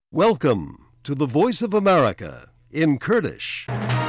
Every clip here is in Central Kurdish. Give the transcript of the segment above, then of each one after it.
Welcome to the Voice of America in Kurdish.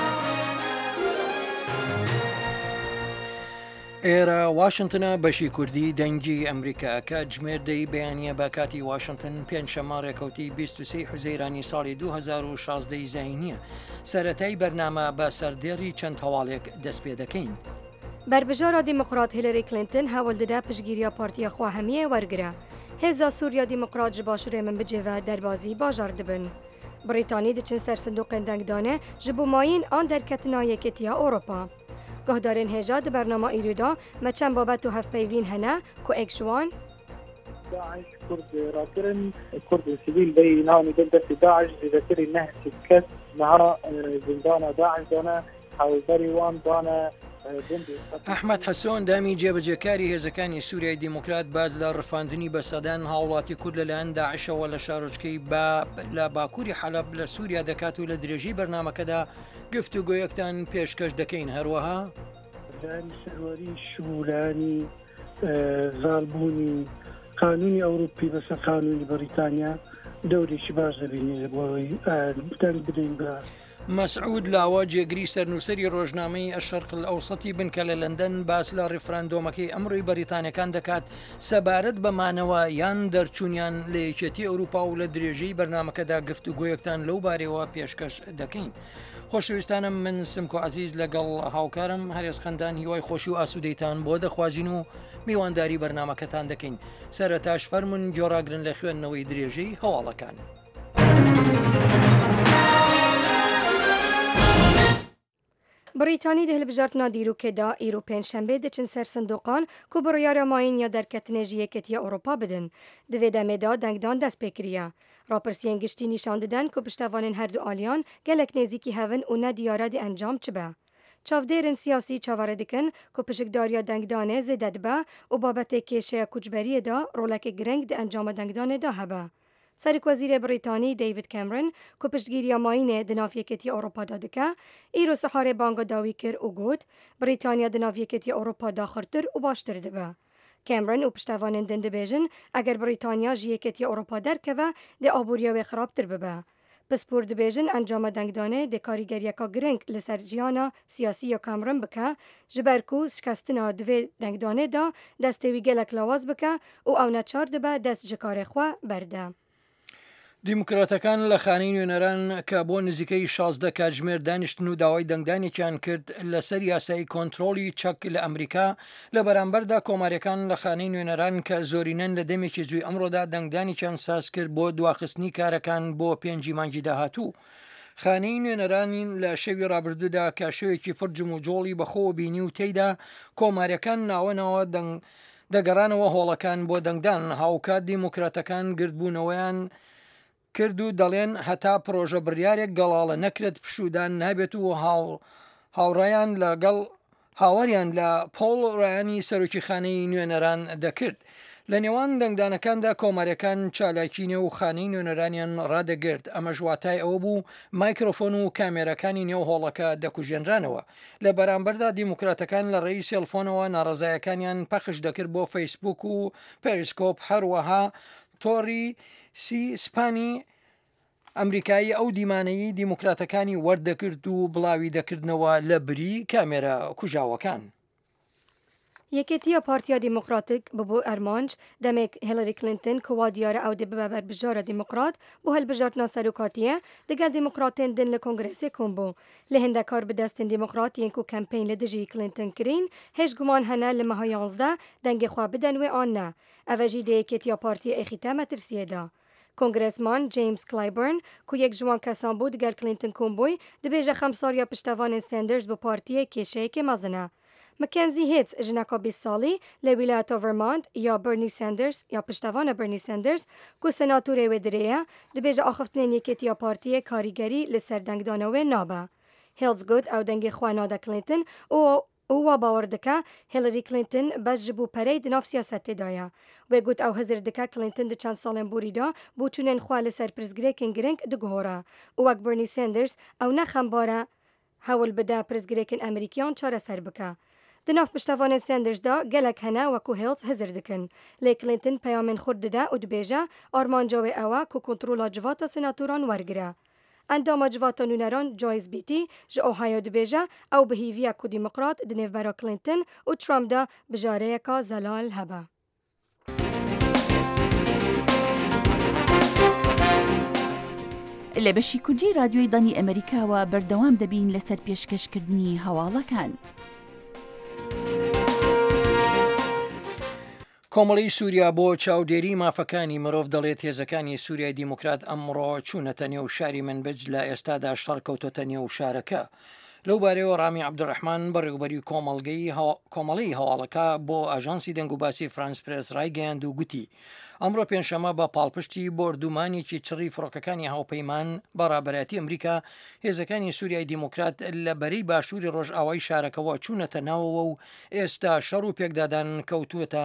ئێرە واشنگتنە بەشی کوردی دەنگی ئەمریکاکە ژمێردەی بەیانیە بە کاتی واشنگتن پێنجشەممە ڕێکەوتی 23 حوزەیرانی ساڵی 2016 زاینیە سەرەتای بەرنامە بە سەردێڕی چەند هەواڵێک دەست پێ دەکەین. بربژارا دیموکرات هیلاری کلینتن هەوڵ دەدا پشگیریە پارتیە خواهەمیە وەرگرە. هێزا سووریا دیموکرات ji başûrê min bicêve derbazî bajar dibin. Brîtanî diçin ser sindûqên dengdanê ji bo mayîn an derketina Yekîtiya Ewropa. Guhdarên hêja di bernama îrî da me çend babet û hevpeyvîn hene ku êk ji wan داعش كرد راكرن كرد سبيل بي ناوي دلدة داعش ذكري نهر سكت مع زندان داعش دانا حوزري وان دانا ئەحمەد حەسۆن دامی جێبەجێکاری هێزەکانی سووریای دیموکرات باز لە ڕفاندنی بەسەدان هاوڵاتی کورد لەلایەن داعشەوە لە شارۆچکەی لە باکووری حەلەب لە سووریا دەکات و لە درێژی بەرنامەکەدا گفتوگۆیەکتان پێشکەش دەکەین هەروەها سەروەری شولانی زالبوونی قانونی ئەوروپی بەسەر قانونی بەریتانیا دەورێکی باش دەبینی لە بۆەوەی دەنگ بدەین بە مەسعود لاوە جێگری سەرنووسری ڕۆژنامەی ئەشەرق ئەوسەتی بنکە لە لەندەن باس لە ڕیفراندۆمەکەی ئەمڕۆی بەریتانیەکان دەکات سەبارەت بەمانەوە یان دەرچوونیان لە یەکێتی ئەوروپا و لە درێژەی بەرنامەکەدا گفتوگۆیەکتان لەو بارەوە پێشکەش دەکەین. خۆشەویستانم من سمکۆ عزیز لەگەڵ هاوکارم هەرێز خەندان هیوای خۆشی و ئاسوودەیتان بۆ دەخوازین و میوانداری بەرنامەکەتان دەکەین. سەرەتاش فەرمون جۆراگرن لە خوێندنەوەی درێژەی هەواڵەکان. بریتانی دهلبژارتنا دیروکێدا ئیرۆ پێنجشەمبێ دەچن سەر سندوقان کو بڕیارە ماین یا دەرکەتنێژی یەکێتیە ئەوروپا بدن. Divê demêda dengdan dest pê kiriye. Rapirsiyên giştî nîşan didin ku piştevanên her du aliyan gelek nêzîkî hevin û ne diyare de encam çibe. Çavdêrên siyasî çavare dikin ku pişikdariya dengdanê zêde dibe û babetê kêşeya koçberiyê da rolekê giring di encama dengdanê da hebe. Serokvezîrê Brîtanî David Cameron ku piştgiriya mayînê di nav Yekêtiya Ewropa da dike, îro siharê banga dawî kir û got Brîtanya di nav Yekêtiya Ewropa da xirtir û baştir dibe. Cameron û piştevanên din dibêjin eger Brîtanya ji Yekêtiya Ewropa derkeve dê aboriya wê xirabtir bibe. Pispor dibêjin encama dengdanê dê karîgeriyeka giring li ser jiyana siyasî ya Cameron bike ji ber ku şikestina divê dengdanê da destê wî gelek lawaz bike û ew neçar dibe dest ji karê xwe berde. دیموکراتەکان لە خانەی نوێنەران کە بۆ نزیکەی 16 کاتژمێر دانیشتن و داوای دەنگدانێکیان کرد لەسەر یاسای کۆنتترۆلی چەک لە ئەمریکا لە بەرامبەردا کۆماریەکان لە خانەی نوێنەران کە زۆرینەن لە دەمێکی جوی ئەمڕۆدا دەنگدانێکیان ساز کرد بۆ دواخستنی کارەکان بۆ 5 مانگی داهاتوو. خانەی نوێنەرانی لە شەوی ڕابردوودا کە شەوێکی پرجم و جۆڵی بەخۆ بینی و تێیدا کۆماریەکان ناوەنەوە دەگەڕانەوە هۆڵەکان بۆ دەنگدان هاوکات دیموکراتەکان گردبوونەوەیان کرد و دەڵێن هەتا پرۆژە بڕیارێک گەڵاڵە نەکرێت پشودان نابێت و هاوڕایان لەگەڵ هاوەریان لە پۆڵ ڕایانی سەرۆکی خانەی نوێنەران دەکرد. لە نێوان دەنگدانەکاندا کۆماریەکان چالاکینە و خانەی نوێنەرانیان ڕادەگرت ئەمە ژواتای ئەوە بوو مایکرۆفۆن و کامێرەکانی نێو هۆڵەکە دەکوژێنرانەوە. لە بەرامبەردا دیموکراتەکان لە ڕێی سێلفۆنەوە ناڕزایەکانیان پەخش دەکرد بۆ فەیسبوک و پێریسکۆپ هەروەها تۆڕی سپانی ئەمریکایی ئەو دیمانەی دیموکراتەکانی وەردەکرد و بڵاوی دەکردنەوە لە بری کامێرە کوژاوەکان. یەکێتیە پارتیا دیموکراتیک ببوو ئەرمانج دەمێک هیلاری کلینتن کوا دیارە ئەو دێ ببە بەربژارە دیموکرات بۆ هەلبژارتنا سەرۆکاتیە دەگەل دیموکراتên din li kongresê kombo li hindekar bi destên demokratiyên ku kempeyn li dijî Clinton kirîn hêj guman hene li meha 11 dengê xwe bidin wê an ne ev jî dê yekêtiya partiya Êxîte metirsiyê da. Kongresman James Clyburn ku yek ji wan kesan bû digel Clinton komboy dibêje xemsariya piştevanên Sanders bi partiyê kêşeyekê mezin e. Mackenzie Hitz jineka 20 salî li wilayeta Vermont ya Bernie Sanders ya piştevana Bernie Sanders ku senatûrê wê dirêye dibêje axiftinên yekêtiya partiyê karîgerî li ser dengdana wê nabe. Hitz got ew dengê xwe nade Clinton û wa bawer dike Hillary Clinton bes ji bo perey di nav siyasetê da ye. Wê got ew hezir dike Clinton di çend salên borî da bû çûnên xwe li ser pirsgirêkên giring digihore û wek Bernie Sanders ew ne xembare hewl bide pirsgirêkên Emerîkiyan çareser bike. Di nav piştavana Sanders da gelek hene wekû Hills hezir dikin. Lê Clinton peyamên xwe dide û dibêje armanca wê ew e ku kontrola civata senatoran wergire. Endama civata nûneran Joyce Beatty ji Ohio dibêje ew bi hêviya ku Demokrat di nêvbera Clinton û Trump de bijareyeka zelal hebe. لە بەشی کوردی رادیۆی دانی ئەمریکاوە بەردەوام دەبین لەسەر پێشکەشکردنی هەواڵەکان. کۆمەڵی سووریا بۆ چاودێری مافەکانی مرۆڤ دەڵێت هێزەکانی سووریای دیموکرات ئەمڕۆ چوونەتە نێو شاری منبج لە ئێستادا شەڕکەوتۆتە نێو شارەکە. لەو بارەوە ڕامی عەبدوڕەحمان بەڕێوەبەری کۆمەڵی هەواڵەکە بۆ ئاژانسی دەنگ و باسی فرانس پرێس ڕایگەیاند و گوتی ئەمڕۆ پێنجشەمە بە پاڵپشتی بۆردومانێکی چڕی فڕۆکەکانی هاوپەیمان بەڕابەتی ئەمریکا هێزەکانی سووریای دیموکرات لە بەرەی باشووری ڕۆژئاوای شارەکەەوە چوونەتە ناوەوە و ئێستا شەڕ و پێکدادان کەوتووەتە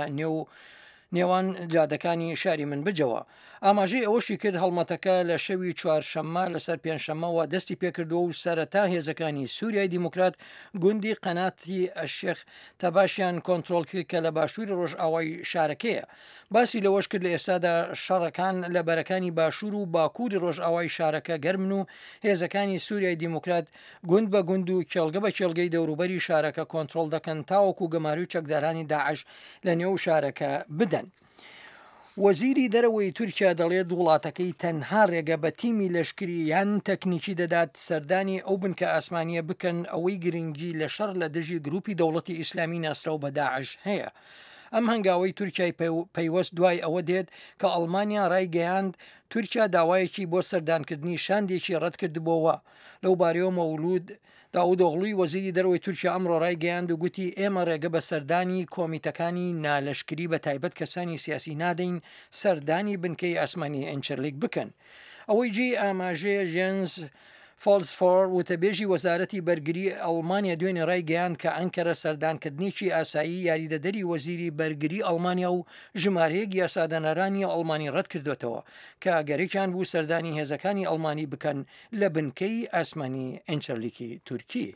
نێوان جادەکانی شاری منبجەوە. ئاماژەی ئەوەشی کرد هەڵمەتەکە لە شەوی چوارشەممە لەسەر پێنجشەمەوە دەستی پێکردەوە و سەرەتا هێزەکانی سووریای دیموکرات گوندی قەناتی ئەشێخ تەباشیان کۆنتترۆل کرد کە لە باشووری ڕۆژئاوای شارەکەیە. باسی لەوەش کرد لە ئێستادا شەڕەکان لە بەرەکانی باشوور و باکووری ڕۆژئاوای شارەکە گەرمن و هێزەکانی سووریای دیموکرات گوند بە گوند و کێڵگە بە کێڵگەی دەوروبەری شارەکە کۆنتترۆل دەکەن تاوەکو گەماری و چەکدارانی داعش لە نێو شارەکە بدەن. وەزیری دەرەوەی تورکیا دەڵێت وڵاتەکەی تەنها ڕێگە بە تیمی لەشکری یان تەکنیکی دەدات سەردانی ئەو بنکە ئاسمانیە بکەن ئەوەی گرنگی لە شەڕ لە دژی گروپی دەوڵەتی ئیسلامی ناسراو بە داعش هەیە. ئەم هەنگاوەی تورکیای پەیوەست دوای ئەوە دێت کە ئەڵمانیا ڕایگەیاند تورکیا داوایەکی بۆ سەردانکردنی شاندێکی ڕەت کردبووە. لەو بارەوە مەولود داودۆغڵوی وەزیری دەرەوەی تورکیا ئەمڕۆ ڕایگەیاند و گوتی ئێمە ڕێگە بە سەردانی کۆمیتەکانی نالەشکری بە تایبەت کەسانی سیاسی نادەین سەردانی بنکەی ئاسمانی ئەنچەرلیک بکەن. ئەوەی جێ ئاماژەیە ژێنز فۆلسفۆر وتەبێژی وەزارەتی بەرگری ئەڵمانیا دوێنێ ڕایگەیاند کە ئەنکەرە سەردانکردنیی ئاسایی یاریدەدەری وەزیری بەرگری ئەڵمانیا و ژمارەیەک یاسادەنەرانی ئەڵمانی ڕەت کردوێتەوە کە ئەگەرێکیان بوو سەردانی هێزەکانی ئەڵمانی بکەن لە بنکەی ئاسمانی ئەنچەرلیکی تورکی.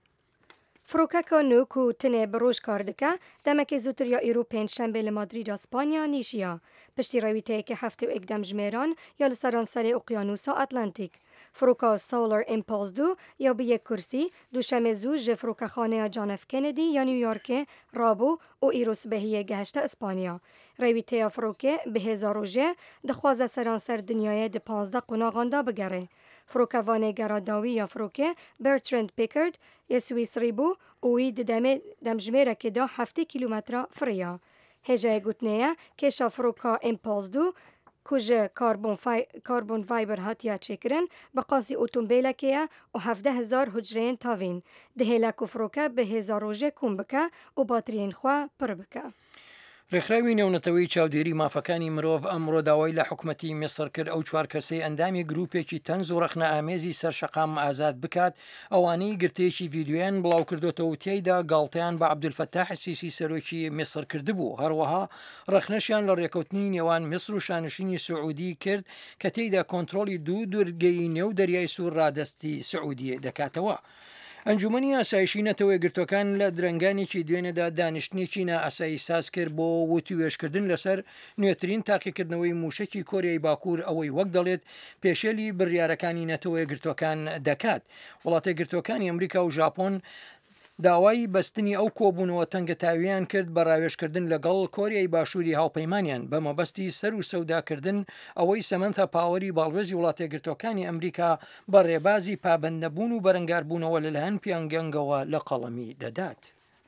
فرۆکەکە نوک و تنێ بەڕۆژ کار دکە دەمەکە زووتر یا ئیرۆ پێنجشەمبێ لە مادریدا ئەسپانیا نیشیە پشتی ڕەویتەیەکی هەفتە و ئەکدەم ژمێران یا لە سەرانسەری ئۆقیانوسا ئەتلانتیک. فروکا سولار امپالس دو یا به یک کرسی دوشنبه زو ژ فروکخانه جان اف کندی یا نیویورک رابو و ایروس بهیه گشت اسپانیا. رویته فروکه به هزار روزه دخواز سرانسر دنیای د 15 قناغاندا بگره. فروکوانه گراداوی یا فروکه برترند پیکرد یا سوئیسری بو اوی دمجمره که دا 7 کیلومتر فریا. هجای گوتنه که شافروکا امپالس دو کجا کاربون فایبر هاتیا چکرن بقاسی اتومبیل که و 17,000 حجرین تاوین دهیلک و فروکه به 1000 روزه کم بکه و باترین خواه پر بکه. ڕێکخراوی نێونەتەوەی چاودێری مافەکانی مرۆڤ ئەمڕۆ داوای لە حکوومەتی میسر کرد ئەو چوار کەسەی ئەندامی گروپێکی تەنز و ڕەخنە ئامێزی سەرشەقام ئازاد بکات ئەوانەی گرتەیەکی ڤیددیویان بڵاو کردوتەوە و تیایدا گاڵتەیان بە عەبدولفەتاح السیسی سەرۆکی میسر کردبوو. هەروەها ڕەخنەشیان لە ڕێکەوتنی نێوان میسر و شانشینی سعودی کرد کە تێیدا کۆنتترۆلی دوو دوورگەی نێو دەریای سوور ڕادەستی سعودی دەکاتەوە. ئەنجومەنی ئاسایشی نەتەوەی گرتوەکان لە درنگانێکی دوێنێدا دانیشتنیی نائاسایی ساز کرد بۆ وتوێشکردن لەسەر نوێترین تاقیکردنەوەی موشکی کۆریای باکوور ئەوەی وەک دەڵێت پێشێلی بڕیارەکانی نەتەوەی گرتوەکان دەکات. وڵاتە گرتوەکانی ئەمریکا و ژاپۆن داوای بەستنی ئەو کۆبوونەوە تەنگەتاویان کرد بە ڕاوێژکردن لەگەڵ کۆریای باشووری هاوپەیمانیان بە مەبەستی سەر و سەوداکردن ئەوەی سەمەنتە پاوەری باڵوێزی وڵاتە گرتوەکانی ئەمریکا بە ڕێبازی پابەندەبوون و بەرەنگاربوونەوە لەلایەن پیانگەنگەوە لە قەڵەمی دەدات.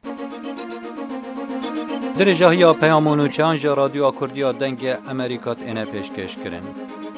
درێژەهیا پەیامۆن و چانژە رادیۆ کوردیا دەنگە ئەمریکات ئێنە پێشکەشکردن.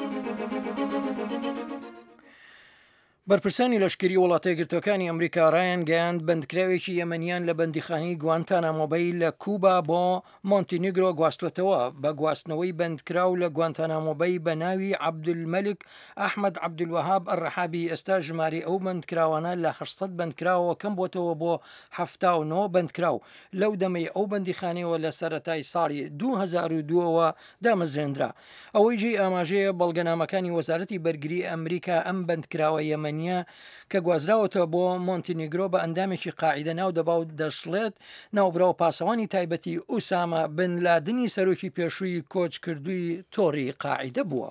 بەرپرسانی لەشکری وڵاتە گرتوەکانی ئەمریکا ڕایان گەیاند بەندکراوێکی یەمەنیان لە بەندیخانەی گوانتانامۆبەی لە کوبا بۆ مۆنتینیگرۆ گواستوێتەوە بە گواستنەوەی بەندکراو لە گوانتانامۆبەی بە ناوی عەبدولمەلک ئەحمەد عەبدولوەهاب ئەڕەحابی. ئێستا ژماری ئەو بەندکراوانە لە 800 بەندکراوەوە کەم بۆتەوە بۆ 79 بەندکراو. لەو دەمەی ئەو بەندیخانەوە لە سەرەتای ساڵی 2002ەوە دامەزرێنرا. ئەوەی جێی ئاماژەیە بەڵگەنامەکانی وەزارەتی بەرگری ئەمریکا ئەم بەندکراوە یەمەنی ئوکراینیە کە گوازراوەتەوە بۆ مۆنتینیگرۆ بە ئەندامێکی قاعدە ناو دەبا و دەشڵێت ناوبراو پاسەوانی تایبەتی ئوسامە بن لادنی سەرۆکی پێشووی کۆچکردووی تۆڕی قاعدە بووە.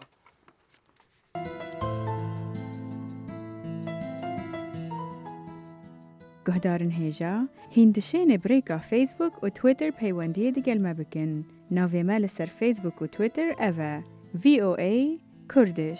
گهدارن هێژا هیندشێنێ برێکا فیسبوک و تویتر پەیوەندیە دیگەلمە بکن. ناوێمە لەسەر فیسبوک و تویتر ئەڤە VOA کوردش.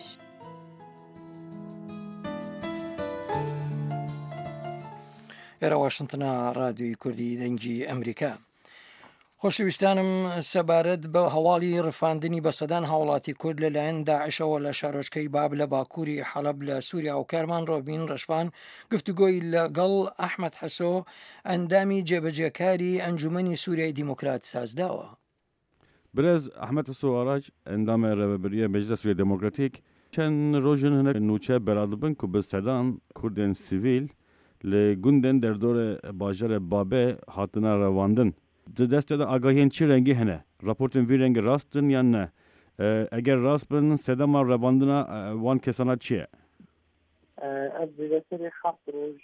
ئێرە واشنتنە رادیۆی کوردی دەنگی ئەمریکا. خۆشەویستانم سەبارەت بە هەواڵی ڕفاندنی بەسەدان هاوڵاتی کورد لەلایەن داعشەوە لە شارۆچکەی باب لە باکووری حەلەب لە سووریا و کارمان ڕۆبین ڕەشوان گفتوگۆی لەگەڵ ئەحمەد حەسۆ ئەندامی جێبەجێکاری ئەنجومەنی سووریای دیموکرات سازداوە. برز ئەحمەد حەسۆ ئاراج ئەندامە ڕێبەبەریە مەجلسە سووریای دموکراتیک چەند ڕۆژن هەنێک نوچە بەرادبن و بە سەدان کوردên سیڤیل لە گوندên derdorê bajarê Babê hatine revandin. Di destê de agahiyên çi rengî hene? Raportên vî rengî rastin yan ne? Eger rast bin sedema revandina wan kesana çi ye? Ez zêdetirê heft roj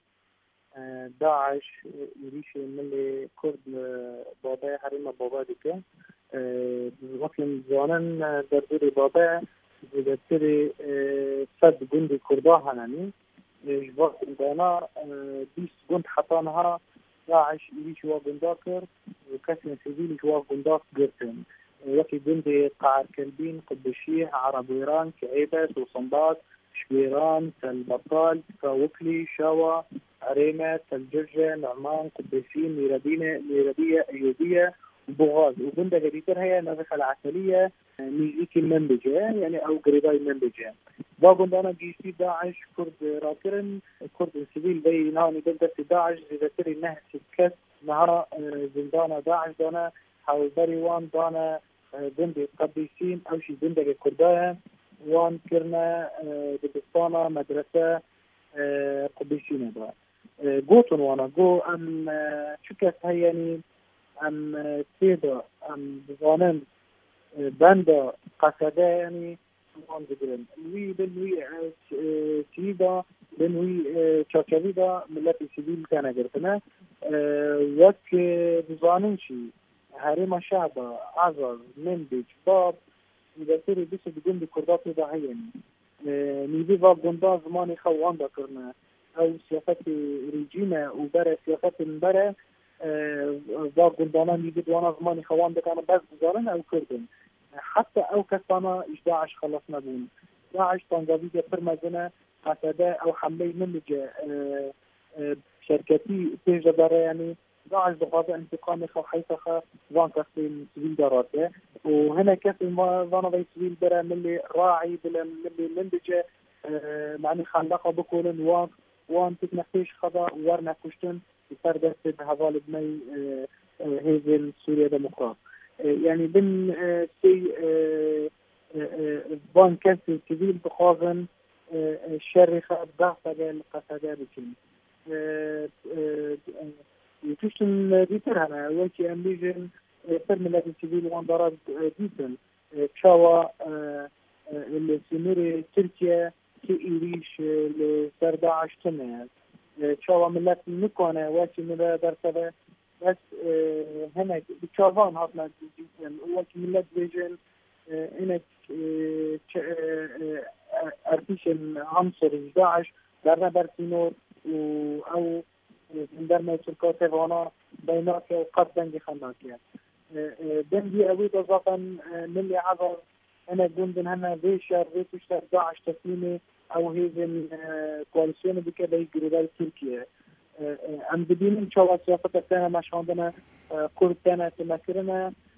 Daeş êrişê milê Kurd Babê herêma Babê dike. Wekin zanin derdorê Babê zêdetirê sed gundê Kurda henenî. Ji vakin dana 20 gund heta niha Daeş êrişî wa gunda kir û kesên sivîlî ji wa gunda girtin. Wekî gundê Qaerkelbîn, Qubbeşîh, Erebwêran, Kiêbe, Sosanbad, Şwêran, Telbeqal, Kawuklî, Şawa, Erême, Telcirce, Numan, Qubbesîn, Mêrediye, Eyyûbiye Boğaz û gundeke dîtir heye navê Xelعسلية nîzîkî Menbece yani ew girêdayî Menbece. Va gundana gîştî Daeş Kurd rakirin Kurdên sivîl vê navê destê Daeş zêdetirê neh kes niha zindana Daeş dane hewlberî wan dane gundê Qubesîn ew jî gundeke Kurda ye wan kirine dibistana medrese Qubesînê de. Gotin wana got em çi kes heyenî em têda em dizanin benda qesede yanî wan digirin. Wî bin wî çî da bin wî çarçevî da milletê sivîl tene girtine. Wek dizanin jî herêma Şehba, Ezaz, Menbêc, Bab zêdetirê bîst du gundê Kurda têda heyenî. Nîvê va gunda zimanê xew wan da kirine. Ew siyasetê rejîme û bere siyasetên bere va gundana nîvê wana zimanê xwe wan dikane bes bizanin ew kirdin. Heta ew kesana ji Daeş xelas nebûn. Daeş tangavîge pir mezin e qesede ew hemleyê Menbece şerketî pêş dibere yanî Daeş dixwaze intîqamê xwe heysa xwe van kesên sivîl de rake û hinek kesên vana vê sivîl bere milê Raî bile milê Menbece manî xendeqa bikonin wan têkine pêş xwe de werne kuştin ser destê bi hevalê binê hêzên Sûriya Demokrat. Yani bin sê van kesên sivîl dixwazin şerê xwe behsege li qesede bikin. Tiştin dîtir hene wekî em bêjin pir milletê sivîl wan dara dîtin çawa li sînûrê Tirkiye ki êrîş li ser Daeş tune çawa millet nikane wekî millet derkeve bes hinek bi çavan hatine dîtin wekî millet bêjin hinek ertîşên Hamsûrî Daeş derne ber sînor û ew derme Tirkiye tevana beynake û qet dengê xendakiye. Dengî ewî de zaten milê Ezaz hinek gundin hene vê şer vê tiştek Daeş teslîmê ew hêzên koalîsyonê dike bey girêdayî Tirkiye. Em dibînin çawa siyasetek tene meşandine Kurd tene têmekirine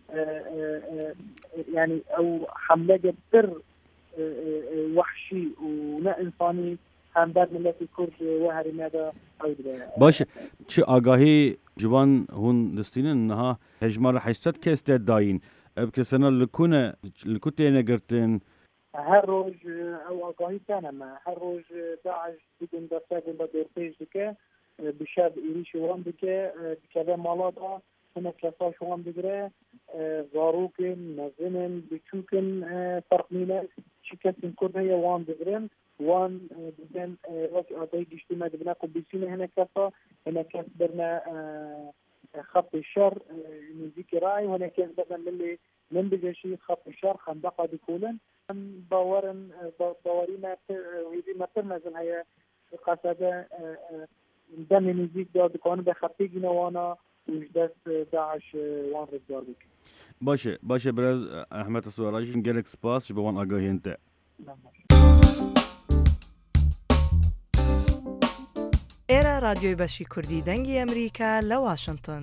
yani ew hemleke pir wehşî û ne insanî hem ber milletê Kurd ve herêmê de ew dibe. Baş çi agahî ji wan hûn listînin niha hejmara 800 kes de dayîn. Ev kesena li ku têne girtin? Her roj ew agahî tene me. Her roj Daeş du gunda se gunda dêrpêj dike bi şev êrişî wan dike dikeve mala da hinek kesa ji wan digire zarokên mezinin biçûkin ferqmîne چی کەسین کورد هەیە وان دەگرن وان بگەن وەک ئاگای گشتیمە دەبنا قوبیسینە هەنە کەسە هەنە کەس بەرنە خط الشر نزيك راعي هنا كان بدل من من بجشي خط الشر خندقة ديكولن باورن باورينا ويدي مثلنا زن هي قصده دم نزيك دا دكان بخطي جنوانا وجدت داعش وان رجال بك باشه براز احمد السواراجي جالك سباس بوان اگاهی انت ئێرە رادیۆی بەشی کوردی دەنگی ئەمریکا لە واشنگتن.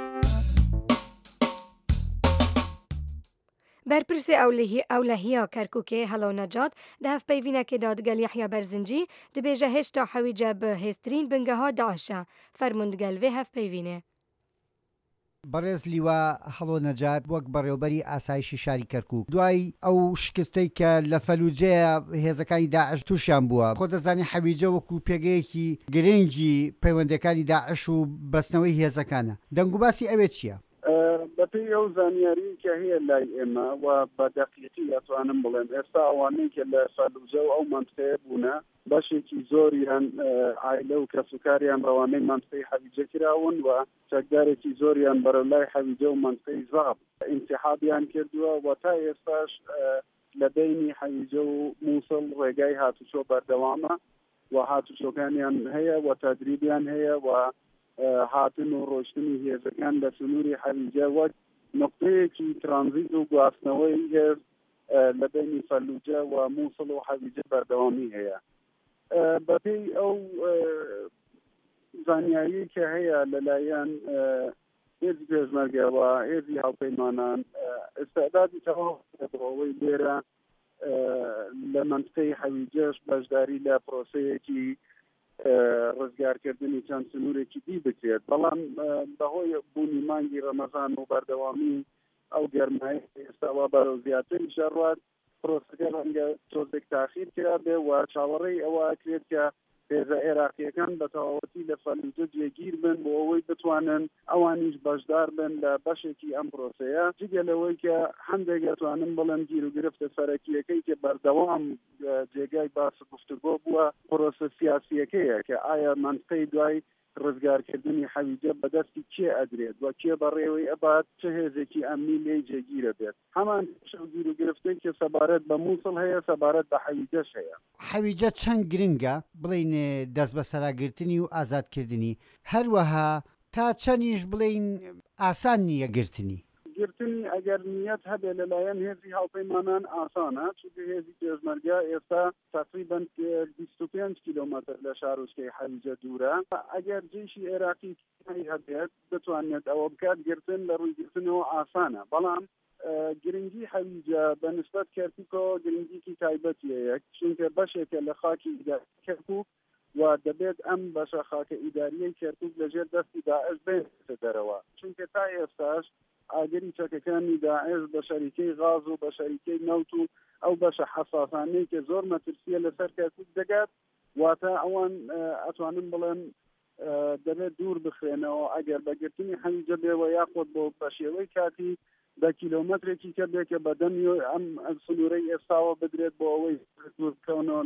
بەرپرسی ئەولەهیا کەرکووکێ هەڵەو نەجات دە هەفپەیڤینەکێدا دگەل یەحیا بەرزنجی دەبێژە هێشتا حەویجە بە هێزترین بنگەها داعشە فەرموندگەل وێ هەفپەیڤینێ. بەڕێز لیوا هەڵۆ نەجات وەک بەڕێوەبەری ئاسایشی شاری کەرکووک دوای ئەو شکستەی کە لە فەلوجەیە هێزەکانی داعش تووشیان بووە خۆ دەزانی حەویجە وەکو پێگەیەکی گرنگی پەیوەندەکانی داعش و بەستنەوەی هێزەکانە دەنگوباسی ئەوێ چییە؟ بەپێی ئەو زانیاری کە هەیە لای ئێمە و بە دەقیقی ئەتوانم بڵێم ئێستا ئەوانەی کە لە فەلوجە و ئەو منطقەیە بوونە بەشێکی زۆریان عایلە و کەسوکاریان ڕەوانەی منطقەی حەویجە کراون و چەکدارێکی زۆریان بەرەلای حەویجە و منطقەی زاب انتحابیان کردووە و تا ئێستاش لە بینی حەویجە و مووسڵ ڕێگای هاتوچۆ بەردەوامە و هاتوچۆکانیان هەیە و تەدریبیان هەیە و هاتن و ڕۆشتنی هێزەکان لە سنووری حەویجە وەک نقطەیەکی ترانزیت و گواستنەوەی هێز لە بینی فەلوجە و مووسڵ و حەویجە بەردەوامی هەیە. بەپێی ئەو زانیاری کە هەیە لەلایەن هێزی پێشمەرگەوە هێزی هاوپەیمانان ئێستادادی تەواوەوەی لێرە لە منطقەی حەویجەش بەشداری لە پرۆسەیەکی ڕزگارکردنی چەند سنوورێکی دی بکرێت بەڵام بەهۆی بوونی مانگی ڕەمەزان و بەردەوامی ئەو گەرمایی ئێستاوا بەرەو زیاتری شەڕات پرۆسەکە ڕەنگە تۆزێک تاخیر کرا بێ و چاوەڕێی ئەوە کرێت کە هێزە عێراقیەکان بە تەواوەتی لە فەلوجە جێگیر بن بۆ ئەوەی بتوانن ئەوانیش بەشدار بن لە بەشێکی ئەم پرۆسەیە جگە لەوەی کە هەندێک دەتوانن بڵێن گیر و گرفتە سەرەکیەکەی کە بەردەوام جێگای باس گفتوگۆ بووە پرۆسە سیاسیەکەیە کە ئایا منطقەی دوای ڕزگارکردنی حەویجە بەدەستی کێ ئەدرێت و کێ بەڕێوەی ئەبات چه هێزێکی ئەمنی لێ جێگیرە بێت هەمان گیر و گرفتەی کە سەبارەت بە مووسڵ هەیە سەبارەت بە حەویجەش هەیە. حەویجە چەند گرنگە بڵین دەست بە سەراگرتنی و ئازادکردنی هەروەها تا چەندیش بڵین ئاسان نییە گرتنی گرتنی ئەگەر نیەت هەبێ لەلایەن هێزی هاوپەیمانان ئاسانە چونکە هێزی پێشمەرگە ئێستا تقریبا 25 کیلۆمەتر لە شارۆچکەی حەویجە دوورە ئەگەر جێشی عێراقی هەبێت بتوانێت ئەوە بکات گرتن لە ڕووی گرتنەوە ئاسانە بەڵام گرنگی حەویجە بەنسبەت کەرکووکەوە گرنگیکی تایبەتیەیە چونکە بەشێکە لە خاکی کەرکووک و دەبێت ئەم بەشە خاکە ئیداریەی کەرکووک لەژێر دەستی داعش بێتە دەرەوە چونکە تا ئێستاش ئاگری چەکەکانی داعش بە شەریکەی غاز و بە شەریکەی نەوت و ئەو بەشە حەساسانەی کە زۆر مەترسیە لەسەر کەرکووک دەگات واتە ئەوان ئەتوانن بڵێن دەبێت دوور بخرێنەوە ئەگەر بەگرتنی حەویجە بێەوە یاخۆت بۆ بە شێوەی کاتی بە کیلۆمەترێکی کە بێکە بەدەمی ئەم سنوورەی ئێستاوە بدرێت بۆ ئەوەی دوور بکەونەوە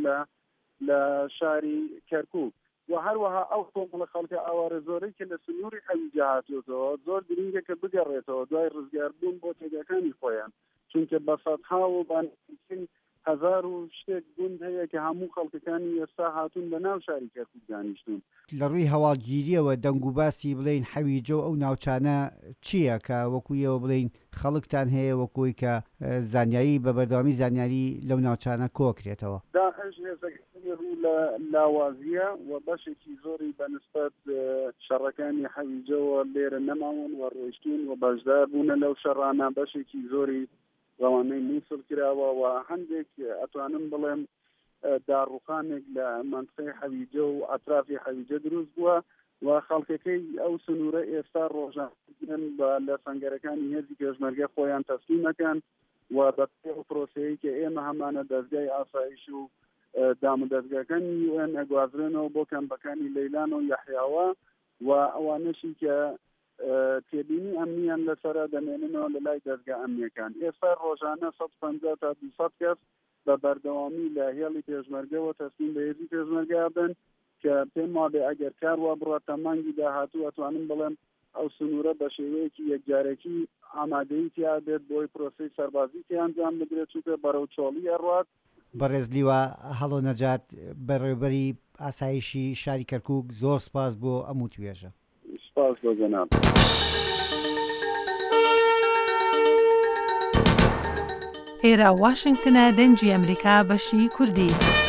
لە شاری کەرکووک و هەروەها ئەو کۆمەڵە خەڵکە ئاوارە زۆرەی کە لە سنووری حەویجە هاتووەتەوە زۆر گرنگە کە بگەڕێتەوە دوای ڕزگاربوون بۆ تێگەکانی خۆیان چونکە بە سەدها و بانکین هەزار و شتێک گوند هەیە کە هەموو خەڵکەکانی ئێستا هاتوون بە ناو شاری کەرکووک دانیشتون لە ڕووی هەواڵگیریەوە دەنگوباسی بڵین حەویجە و ئەو ناوچانە چییە کە وەکویەوە بڵین خەڵکتان هەیە وەکوی کە زانیاری بە بەردەوامی زانیاری لەو ناوچانە کۆکرێتەوە داعش ڕوو لە لاوازیە و بەشێکی زۆری بەنسبەت شەڕەکانی حەویجەوە لێرە نەماون و ڕۆیشتون و بەشدار بوونە لەو شەڕانە بەشێکی زۆری ڕەوانەی مووسڵ کراوە و هەندێک ئەتوانم بڵێم داڕوخانێک لە منطقەی حەویجە و ئەطرافی حەویجە دروست بووە و خەڵکەکەی ئەو سنوورە ئێستا ڕۆژانە لە سەنگەرەکانی هێزی پێشمەرگە خۆیان تەسلیمەکەن و بە پرۆسەیە کە ئێمە هەمانە دەستگای ئاسایش و دامەدەستگاکانی UN ئەگوازرێنەوە بۆ کەمپەکانی لەیلان و یەحیاوە و ئەوانەشی کە تێبینی ئەمنیان لەسەرە دەمێننەوە لە لای دەستگا ئەمنیەکان ئێستا ڕۆژانە 150 تا 200 کەس بە بەردەوامی لە هێڵی پێشمەرگەوە تەسلیم بە هێزی پێشمەرگا بن کە پێم وابێ ئەگەر کار وا بڕاتە مانگی داهاتوو ئەتوانم بڵێم ئەو سنوورە بە شێوەیەکی یەکجارێکی ئامادەی تیا بێت بۆی پرۆسەی سەربازی تیانجام بدرێت چونکە بەرەو چۆڵی ئەڕات. بەڕێزلیوە هەڵۆ نەجات بەڕێوەبەری ئاسایشی شاری کەرکووک زۆر سپاس بۆ ئەموو توێژە. سپاس بۆ جەناب. ئێرە واشنگتنە دەنگی ئەمریکا بەشی کوردی.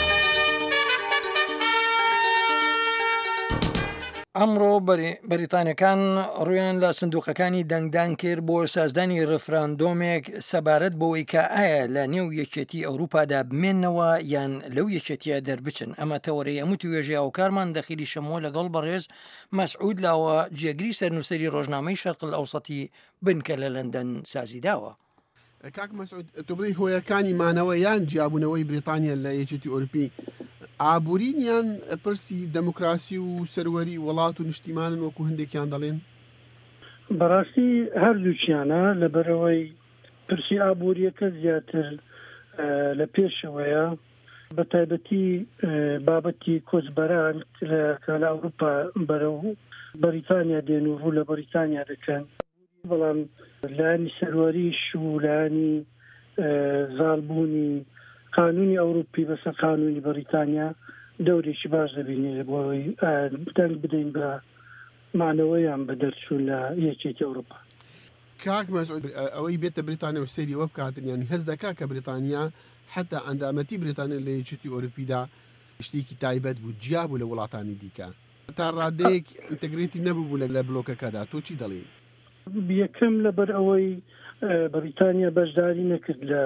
ئەمڕۆ بەریتانیەکان ڕویان لە سندوقەکانی دەنگدان کرد بۆ سازدانی ڕفراندۆمێک سەبارەت بەوەی کە ئایا لە نێو یەکێتی ئەوروپادا بمێننەوە یان لەو یەکێتیە دەربچن. ئەمە تەوەرەی هەموو توێژی ئاوکارمان دەخیلی شەمۆ لەگەڵ بەڕێز مەسعود لاوە جێگری سەرنووسەری ڕۆژنامەی شەرقل ئەوسەتی بنکە لە لەندەن سازیداوە. کاک مەسعود تۆبڕی هۆیەکانی مانەوە یان جیابوونەوەی بریتانیا لە یەکێتی ئۆروپی ئابوورینیان پرسی دەموکراسی و سەروەری وڵات و نیشتیمانن وەکو هەندێکیان دەڵێن؟ بەڕاستی هەردووچیانە لەبەرەوەی پرسی ئابوووریەکە زیاتر لە پێشەوەیە بە تایبەتی بابەتی کۆچبەران کە لە ئەوروپا بەرەو بەریتانیا دێن و ڕوو لە بەریتانیا دەکەن، بەڵام لایانی سەروەریش و لایانی زاڵبوونی قانونی ئەوروپی بەسەر قانونی بەریتانیا دەورێکی باش دەبینێ بۆەوەی دەنگ بدەین بە مانەوەیان بە دەرچوون لە یەکێتی ئەوروپا. کاک مەسعود ئەوەی بێتە بریتانیا و سەیری وە بکاتن یانی هەز دەکا کە بریتانیا حتا ئەندامەتی بریتانیا لە یەکێتی ئۆروپیدا شتێکی تایبەت بوو جیا بوو لە وڵاتانی دیکە تا ڕادەیەک ئینتەگرێتی نەبوو لە بلۆکەکەدا تۆ چی دەڵێ؟ یەکەم لەبەر ئەوەی بەریتانیا بەشداری نەکرد لە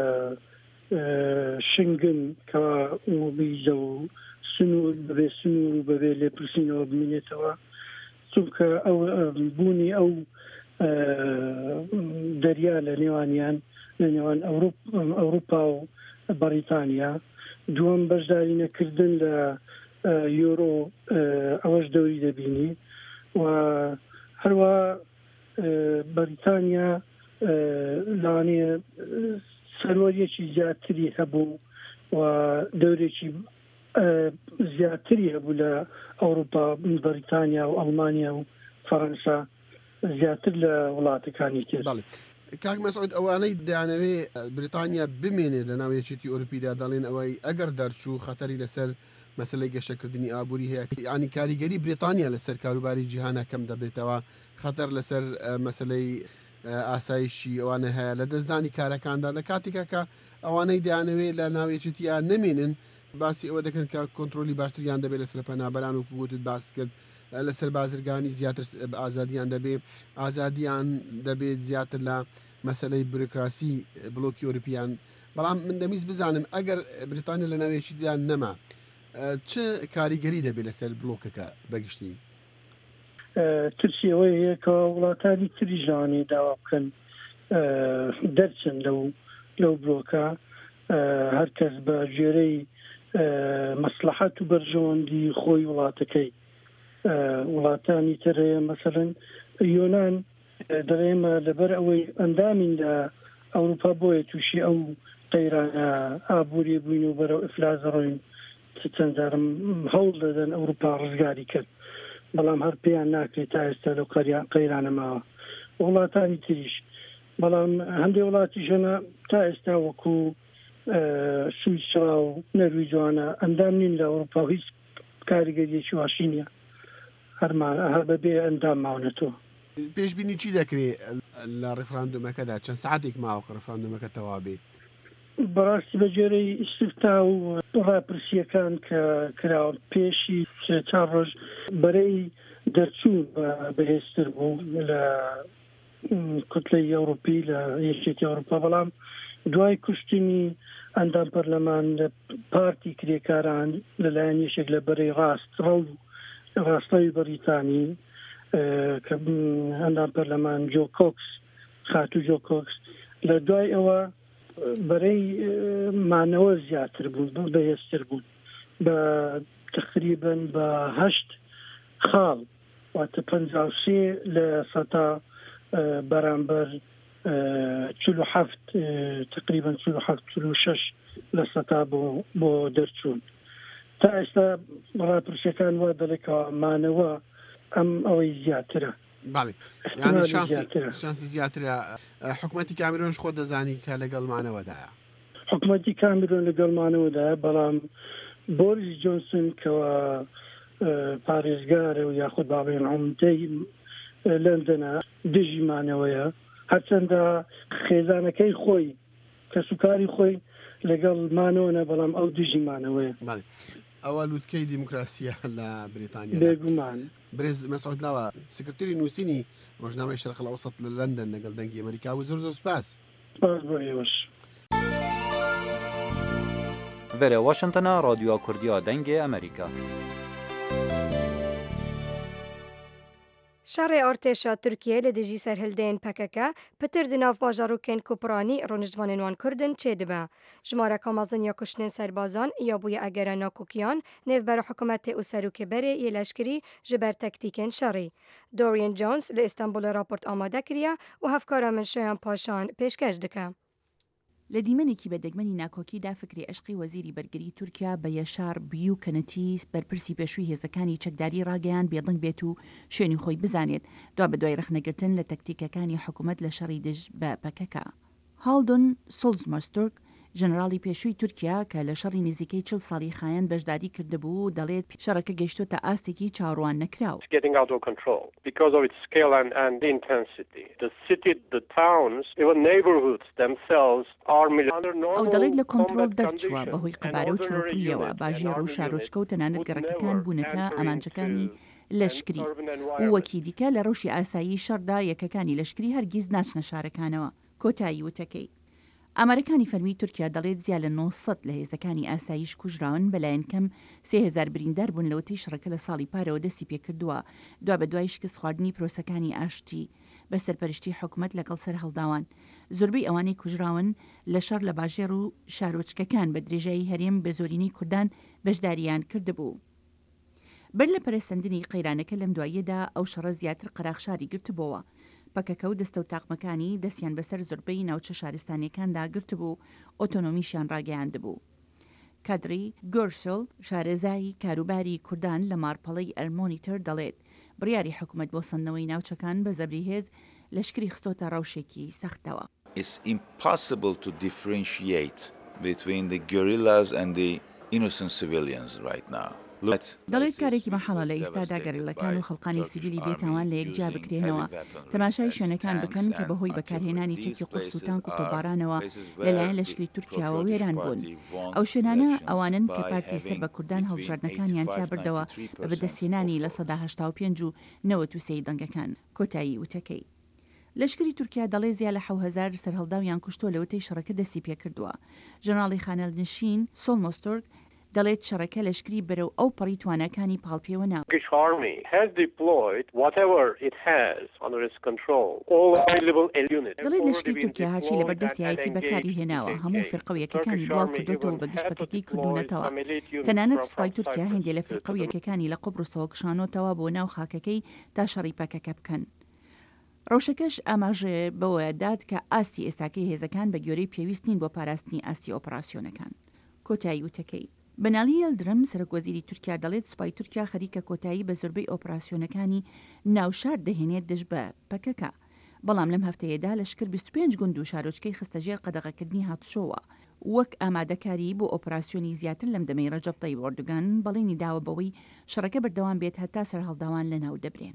شنگن کەوا ویزە و سنوور بەبێ سنوور و بەبێ لێپرسینەوە بمێنێتەوە، چونکە ئەو بوونی ئەو دەریا لە نێوانیان لە نێوان ئەوروپا و بەریتانیا، دووەم بەشداری نەکردن لە یۆرۆ ئەوەش دەوری دەبینی و هەروە بەریتانیا لەوانەیە سەروەریەکی زیاتری هەبوو و دەورێکی زیاتری هەبوو لە ئەوروپا، بەریتانیا و ئەڵمانیا و فەڕەنسا زیاتر لە وڵاتەکانی تر. کاک مەسعود ئەوانەی دەیانەوێ بریتانیا بمێنێت لە ناو یەکێتی ئۆروپیدا دەڵێن ئەوەی ئەگەر دەرچوو خەتەری لەسەر مەسلەی گەشەکردنی ئابووری هەیە، ینی کاریگەری بریتانیا لەسەر کاروباری جیهانە کەم دەبێتەوە، خەتەر لەسەر مەسلەی ئاسایشی ئەوانە هەیە لە دەستدانی کارەکاندا لە کاتێکە کە ئەوانەی دەیانەوێت لە ناو یەکێتیان نەمێنن باسی ئەوە دەکەن کە کۆنتترۆلی باشتریان دەبێت لەسەر پەنابەران و گوتت باس کرد لەسەر بازرگانی زیاتر ئازادیان دەبێت، ئازادیان دەبێت زیاتر لە مەسلەی بروکراسی بلۆکی ئۆروپیان. بەڵام من دەمیست بزانم ئەگەر بریتانیا لە ناو یەکێتیدان نەما چ کاریگەری دەبێت لەسەر بلۆکەکە بەگشتی؟ ترسیەوەی هەیەکەوە وڵاتانی تریژانی داوا بکەن دەرچن لەو بلۆکە، هەرکەس بە ژێرەی مەسلحەت و بەرژەوەندی خۆی وڵاتەکەی. وڵاتانی تر هەیە مەسەڵەن یۆنان دەڵێمە لەبەر ئەوەی ئەندامین لە ئەوروپا بۆیە تووشی ئەو قەیرانە ئابووری بووین و بەرەو ئیفلاس ڕۆین، چەند جارم هەوڵ دەدەن ئەوروپا ڕزگاری کرد، بەڵام هەر پێیان ناکرێت تا ئێستا لەو قەیرانە ماوە. وڵاتانی تریش بەڵام هەندێک وڵاتی ژەنە تا ئێستا وەکو سویسرا و نەرویجوانە ئەندام نین لە ئەوروپا هیچ کاریگەریەکی واشی نییە، هەر بەبێ ئەندام ماونەتەوە. پێشبینی چی دەکرێت لە ڕێفراندۆمەکەدا چەند سعاتێک ماوەکە ڕێفراندۆمەکە تەوا بێت؟ بەڕاستی بەجێرەی ئیسفتا و ڕاپرسیەکان کە کراوە پێشی چار ڕۆژ بەرەی دەرچوون بەهێزتر بوو لە کوتلەی ئەوروپی لە یەکێتی ئەوروپا، بەڵام دوای کوشتنی ئەندام پەرلەمان لە پارتی کرێکاران لەلایەن یەشێک لە بەرەی ڕاستەوی بەریتانی کە ئەندام پەرلەمان جۆ کۆکس خاتوو جۆ کۆکس، لە دوای ئەوە بەرەی مانەوە زیاتر بوون بەهێزتر بوون بە تقریبن بە 8 خاڵ واتە 53 لە سەتا بەرامبەر 47 تقریبا 46 لە سەتا بۆ دەرچوون تا ئێستا ڕاپرسەکان وا دەڵێکەوە مانەوە ئەم ئەوەی زیاترە يعني شانسی زیاترە حکوومەتی کامرۆنش خۆ دەزانی کە لەگەڵ مانەوەدایە حکوومەتی کامرۆن لەگەڵ مانەوەدایە بەڵام بۆریس جۆنسن کەوە پارێزگارە و یاخود باڵێن عومدەی لەندەنە دژی مانەوەیە هەرچەندە خێزانەکەی خۆی کە سوکاری خۆی لەگەڵ مانەوەنە بەڵام ئەو دژی مانەوەیە ئەوە لووتکەی دیموکراسیە لە بریتانیا بێگومان برێز مەسعود لاوە سکرتێری نووسینی ڕۆژنامەی شەرق الأوسط لە لەندەن لەگەڵ دەنگی ئەمریکا و زۆر سوپاس بۆ ئێوەش Vere Washington'a Radyoya Kurdiya Dengê Amerîka. Şerê artêşa Tirkiye li dijî serhildeyên PKK pitir di nav bajarokên Kupranî rûniştvanên wan Kurdin çêdibe. Ji mareka mezin ya kuştinên serbazan ya bûye egera nakokiyan nêvbera hikûmetê û serokêberê yê leşkerî ji ber tektîkên şerî. Dorian Jones li İstanbulê raport amade kiriye û hevkara min Şeyan Paşan pêşkêş dike. لە دیمەنێکی بەدەگمەنی ناکۆکیدا فکری عشقی وەزیری بەرگری تورکیا بە یەشار بیو کەنەتی بەرپرسی پێشووی هێزەکانی چەکداری ڕاگەیان بێدڵنگ بێت و شوێنی خۆی بزانێت دوا بە دوای ڕخنەگرتن لە تەکتیکەکانی حکوومەت لە شەڕی دژ بە پەکەکە. هاڵدۆن سۆلزمەستۆرک ژەنراڵی پێشووی تورکیا کە لە شەڕی نزیکەی 40 ساڵی خایەن بەشداری کردهبوو و دەڵێت شەڕەکە گەیشتۆتە ئاستێکی چاڕوان نەکراو. ئەو دەڵێت لە کۆنتڕۆل دەرچووە بەهۆی قەبارە و چۆپوریەوە باژێڕ و شارۆچکە و تەنانەت گەڕەکەکان بوونەتە ئەمانچەکانی لەشکری و وەکی دیکە لە ڕەوشی ئاسایی شەڕدا یەکەکانی لەشکری هەرگیز ناچنە شارەکانەوە. کۆتایی وتەکەی ئەمریکانی فەرمی تورکیا دەڵێت زیاد لە 900 لە هێزەکانی ئاساییش کوژراون بەلایەن کەم 3000 بریندار بوون لەوەی شەڕەکە لە ساڵی پارەوە دەستی پێکردووە دوا بە دوای شکست خواردنی پرۆسەکانی ئاشتی بە سەرپەرشتی حکوومەت لەگەڵ سەر هەڵداوان. زۆربەی ئەوانەی کوژراون لە شەڕ لە باژێڕ و شارۆچکەکان بە درێژایی هەرێم بە زۆرینەی کوردان بەشداریان کردبوو. بەر لە پەرەسەندنی قەیرانەکە لەم دواییەدا ئەو شەڕە زیاتر قەراخشاری گرتبووە. پەکەکە و دەستە و تاقمەکانی دەستیان بەسەر زۆربەی ناوچە شارستانیەکاندا گرتبوو ئۆتۆنۆمیشیان ڕاگەیاندبوو. کادری گۆرسل شارەزایی کاروباری کوردان لە مارپەڵەی ئەرمۆنیتر دەڵێت بڕیاری حکوومەت بۆ سندنەوەی ناوچەکان بە زەبری هێز لەشکری خستۆتە ڕەوشێکی سەختەوە. It's impossible to differentiate between the guerrillas and the innocent civilians right now. دەڵێت کارێکی مەحەڵە لە ئێستادا گەریڵەکان و خەڵقانی سیڤیلی بێتاوان لە یەکجا بکرێنەوە تەماشای شوێنەکان بکەن کە بەهۆی بەکارهێنانی چەکی قورس و تانک و تۆبارانەوە لەلایەن لەشکری تورکیاوە وێران بوون. ئەو شوێنانە ئەوانن کە پارتی سەر بە کوردان هەڵبژاردنەکانیان تیا بردەوە بە بەدەستهێنانی لە سەدا 85 و 93 دەنگەکان. کۆتایی وتەکەی لەشکری تورکیا دەڵێ زیاد لە 7000 سەرهەڵداویان کوشتۆ لەوەتەی شەڕەکە دەستی پێکردووە. ژەنراڵی خانەلنشین سۆلمۆستۆرگ دەڵێت شەڕەکە لەشکری بەرەو ئەو پەڕی توانەکانی پاڵپێوە ناو. دەڵێت لەشکری تورکیا هاچی لە بەردەستیایەتی بەکاری هێناوە هەموو فرقە و یەکەکانی بڵاو کردوێتەوە بە گشتپەکەکەی کردوونەتەوە. تەنانەت سوپای تورکیا هەندێک لە فرقە و یەکەکانی لە قوبرسەوە کشانۆتەوە بۆ ناو خاکەکەی تا شەڕی پەکەکە بکەن. ڕەوشەکەش ئاماژەیە بەوەیە داد کە ئاستی ئێستاکەی هێزەکان بە گوێرەی پێویستین بۆ پاراستنی ئاستی ئۆپراسیۆنەکان. کۆتایی وتەکەی بەناڵی یەلدرم سەرۆکوەزیری تورکیا دەڵێت سوپای تورکیا خەریکە کۆتایی بە زۆربەی ئۆپراسیۆنەکانی ناوشار دەهێنێت دژ بە پەکەکە. بەڵام لەم هەفتەیەدا لەشکر 25 گوند و شارۆچکەی خستەژێر قەدەغەکردنی هاتوشۆوە وەک ئامادەکاری بۆ ئۆپراسیۆنی زیاتر لەم دەمەی ڕەجەب تەیب ئەردوگان بەڵێنی داوە بەوەی شەڕەکە بەردەوام بێت هەتا سەرهەڵداوان لەناو دەبرێن.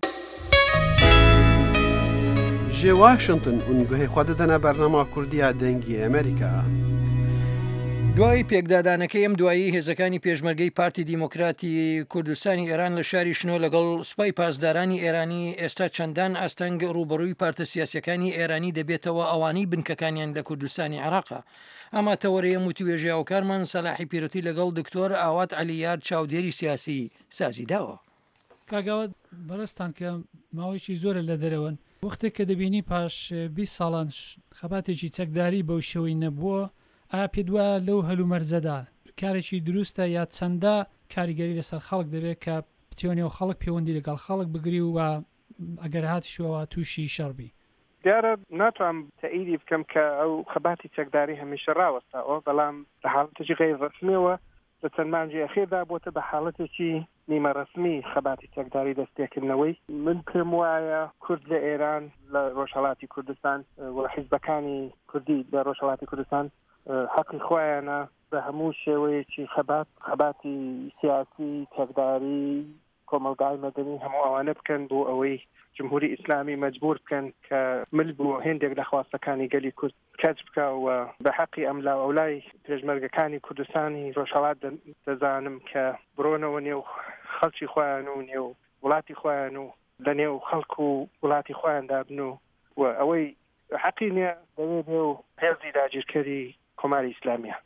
ji Washington û guhê xwe didine bernama Kurdiya dengê Amerîka. دوای پێکدادانەکەی ئەم دوایی هێزەکانی پێشمەرگەی پارتی دیموکراتی کوردستانی ئێران لە شاری شنۆ لەگەڵ سوپای پاسدارانی ئێرانی ئێستا چەندان ئاستەنگ ڕوبەڕووی پارتە سیاسیەکانی ئێرانی دەبێتەوە ئەوانەی بنکەکانیان لە کوردستانی عێراقا. ئەمە تەوەرەیە موتیوێژیاوکارمان سەلاحی پیرۆتی لەگەڵ دکتۆر ئاوات عەلییار چاودێری سیاسی سازیداوە. کاگاوت بەڕستان کە ماوەیەکی زۆرە لە دەرەوەن وەختێک کە دەبینی پاش 20 ساڵان خەباتێکی چەکداری بەو شێوەی نەبووە ئایا پێ دووە لەو هەلومەرجەدا کارێکی دروستە یا چەندە کاریگەری لەسەر خەڵک دەبێت کە پتیۆنی و خەڵک پەیوەندی لەگەڵ خەڵک بگری و ئەگەر هاتیشەوە تووشی شەڕبی. دیارە ناتوانم تەئیدی بکەم کە ئەو خەباتی چەکداری هەمیشە ڕاوەستاوە، بەڵام لە حاڵەتێکی غەیر ڕەسمیەوە لە چەند مانگی ئەخێردا بۆتە بە حاڵەتێکی نیمە ڕەسمی خەباتی چەکداری دەستپێکردنەوەی. من پێم وایە کورد لە ئێران لە ڕۆژهەڵاتی کوردستان و حیزبەکانی کوردی لە ڕۆژهەڵاتی کوردستان حەقی خۆیانە بە هەموو شێوەیەکی خەباتی سیاسی چەکداری کۆمەلگای مەدەنی هەموو ئەوانە بکەن بۆ ئەوەی جمهوری ئیسلامی مەجبور بکەن کە مل بوو هێندێک لە خواستەکانی گەلی کورد کەچ بکەوە بە حەقی ئەملا ئەولای پێشمەرگەکانی کوردستانی ڕۆژهەڵات دەزانم کە بڕۆنەوە نێو خەڵکی خۆیان و نێو وڵاتی خۆیان و لە نێو خەڵک و وڵاتی خۆیاندا بن و ئەوەی حەقی نییە دەوێت بێ و هێزی داگیرکەری کۆماری ئیسلامیە.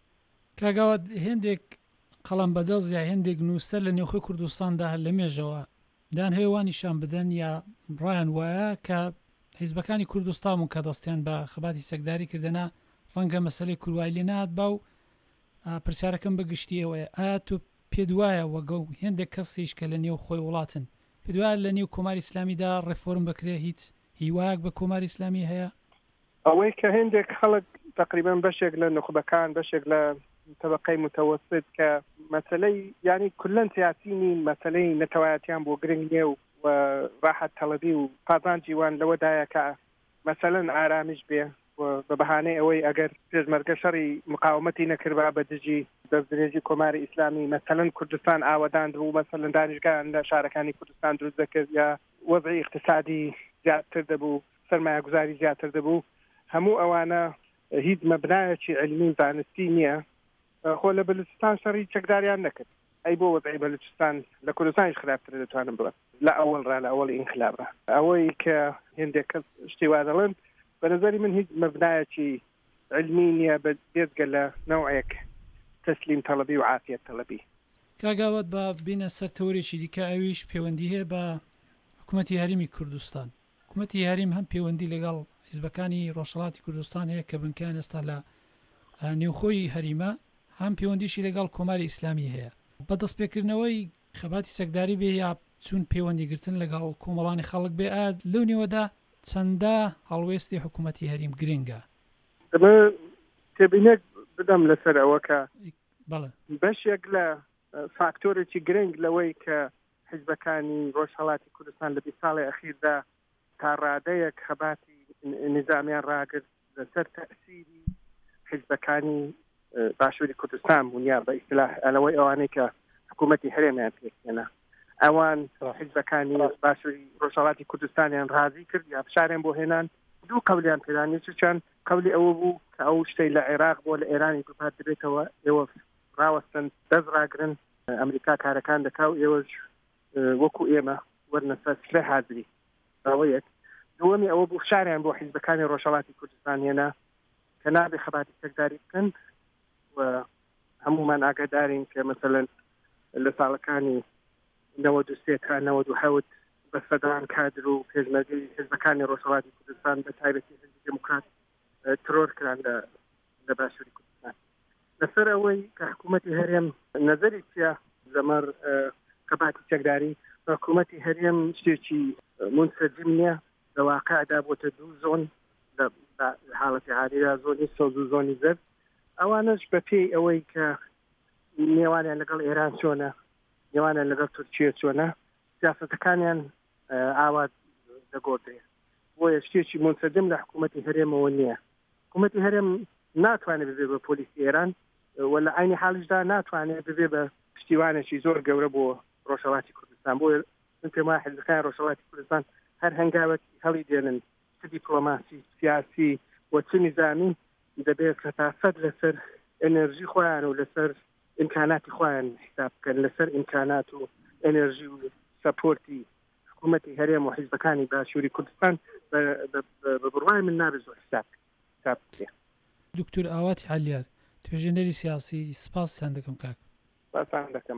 کاگاوات هێندێک قەڵەم بەدەست یا هێندێک نووسەر لە نێوخۆی کوردستاندا هەر لە مێژەوە دان هێوانیشان بدەن یا ڕایان وایە کە حیزبەکانی کوردستان و کە دەستیان بە خەباتی چەکداری کردنە ڕەنگە مەسەلەی کوردوای لێ نات با و پرسیارەکەم بەگشتی ئەوەیە ئایا تو پێدوایە وەگە و هێندێک کەسیش کە لە نێو خۆی وڵاتن پێدوایە لە نێو کۆماری ئیسلامیدا ڕێفۆرم بکرێ هیچ هیوایەک بە کۆماری ئیسلامی هەیە؟ ئەوەی کە هێندێک خەڵک تقریبا بەشێک لە نخبەکان بەشێک لە طبقەی متوسط کە مەسەلەی ینی کولەن سیاسی نین مەسەلەی نەتەوایەتیان بۆ گرنگ نییە و ڕاحەت تەڵەبی و پازانجی وان لەوەدایە کە مەسەلەن ئارامیش بێ بە بەهانەی ئەوەی ئەگەر پێشمەرگە شەڕی مقاومەتی نەکردبا بە دژی دەستدرێژی کۆماری ئیسلامی مەسەلەن کوردستان ئاوەدان بوو مەسەلەن دانیشگاهان لە شارەکانی کوردستان دروست دەکرد یا وەزعی اقتصادی زیاتر دەبوو سەرمایه‌گوزاری زیاتر دەبوو هەموو ئەوانە هیچ مەبنایەکی علمی زانستی نییە خۆ لە بلوچستان شەڕی چەکداریان نەکرد ئەی بۆ وەزعی بلوچستان لە کوردستانیش خراپتر دەتوانم بڵێم لە ئەوەڵ ئەوەڵی ئینقلابە ئەوەی کە هێندێک کەس شتی وا دەڵێن بە نظری من هیچ مەبنایەکی علمی نییە بە بێزگە لە نەوعێک تەسلیم تەڵەبی و عافیەت تەڵەبی. کاگاوت بە بینە سەر تەورێکی دیکە ئەویش پەیوەندی هەیە بە حکوومەتی هەرێمی کوردستان. حکوومەتی هەریم هەم پەیوەندی لەگەڵ حیزبەکانی ڕۆژهەڵاتی کوردستان هەیە کە بنکیان ئێستا لە نێوخۆی هەریمە هەم پەیوەندیشی لەگەڵ کۆماری ئیسلامی هەیە. بەدەستپێکردنەوەی خەباتی چەکداری بێ یا چون پەیوەندیگرتن لەگەڵ کۆمەڵانی خەڵک بێ ئایا لەو نێوەدا چەندە هەڵوێستی حکوومەتی هەریم گرنگە؟ تێبینێک بدەم لەسەر ئەوە کە بەشێک لە فاکتۆرێکی گرنگ لەوەی کە حیزبەکانی ڕۆژهەڵاتی کوردستان لە 20 ساڵی ئەخیردا تا ڕادەیەک خەباتی نظامیان ڕاگرت لەسەر تەأسیری حیزبەکانی باشووری کوردستان بوونیا بە ئیستیلاح ئەلەوەی ئەوانەی کە حکوومەتی هەرێمیان پێکهێنا ئەوان حیزبەکانی باشووری ڕۆژهەڵاتی کوردستانیان ڕازی کرد یا فشاریان بۆ هێنان دوو قەولیان پێدانی چەند قەولی ئەوە بوو کە ئەو شتەی لە عێراق بۆ لە ئێرانی دووپات دەبێتەوە ئێوە ڕاوەستن دەست ڕاگرن ئەمریکا کارەکان دەکا و ئێوەش وەکو ئێمە وەرنە سەر سلێ حاضری ئەوەیەک دووەمی ئەوە بوو فشاریان بۆ حیزبەکانی ڕۆژهەڵاتی کوردستان هێنا کە نابێ خەباتی چەکداری بکەن و هەمومان ئاگادارین کە مەسەلەن لە ساڵەکانی 93 تا 97 بەسەدان کادر و پێشمەرگەی حیزبەکانی ڕۆژهەڵاتی کوردستان بە تایبەتی حیزبی دموکرات ترۆر کران لە باشووری کوردستان لەسەر ئەوەی کە حکوومەتی هەرێم نەزەری چیە لەمەڕ خەباتی چەکداری حکوومەتی هەرێم شتێکی منسەجم نییە لە واقعدا بۆتە دوو زۆن لە حاڵەتی عادیدا زۆنی سەوز و زۆنی زەرد ئەوانش بە پێی ئەوەی کە نێوانیان لەگەڵ ئێران چۆنە نێوانیان لەگەڵ تورکیە چۆنە سیاسەتەکانیان ئاوا دەگۆڕێ بۆیە شتێکی منسەجم لە حکوومەتی هەرێمەوە نییە. حکوومەتی هەرێم ناتوانێت ببێ بە پۆلیسی ئێران و لە عینی حاڵیشدا ناتوانێت ببێ بە پشتیوانێکی زۆر گەورە بۆ ڕۆژهەڵاتی کوردستان بۆیە من پێم وایە حیزبەکانی ڕۆژهەڵاتی کوردستان هەر هەنگاوێکی هەڵی دێنن چ دیپلۆماسی سیاسی و چ نظامی دەبێت کە تا سەد لەسەر ئەنەرژی خۆیان و لەسەر ئیمکاناتی خۆیان حساب بکەن لەسەر ئیمکانات و ئەنەرژی و سەپۆرتی حکوومەتی هەرێم و حیزبەکانی باشووری کوردستان بە بڕوای من نابێت زۆر حساب بکرێ. دکتۆر ئاواتی عەلیار توێژینەری سیاسی سپاسیان دەکەم کاک. سپاسان دەکەم.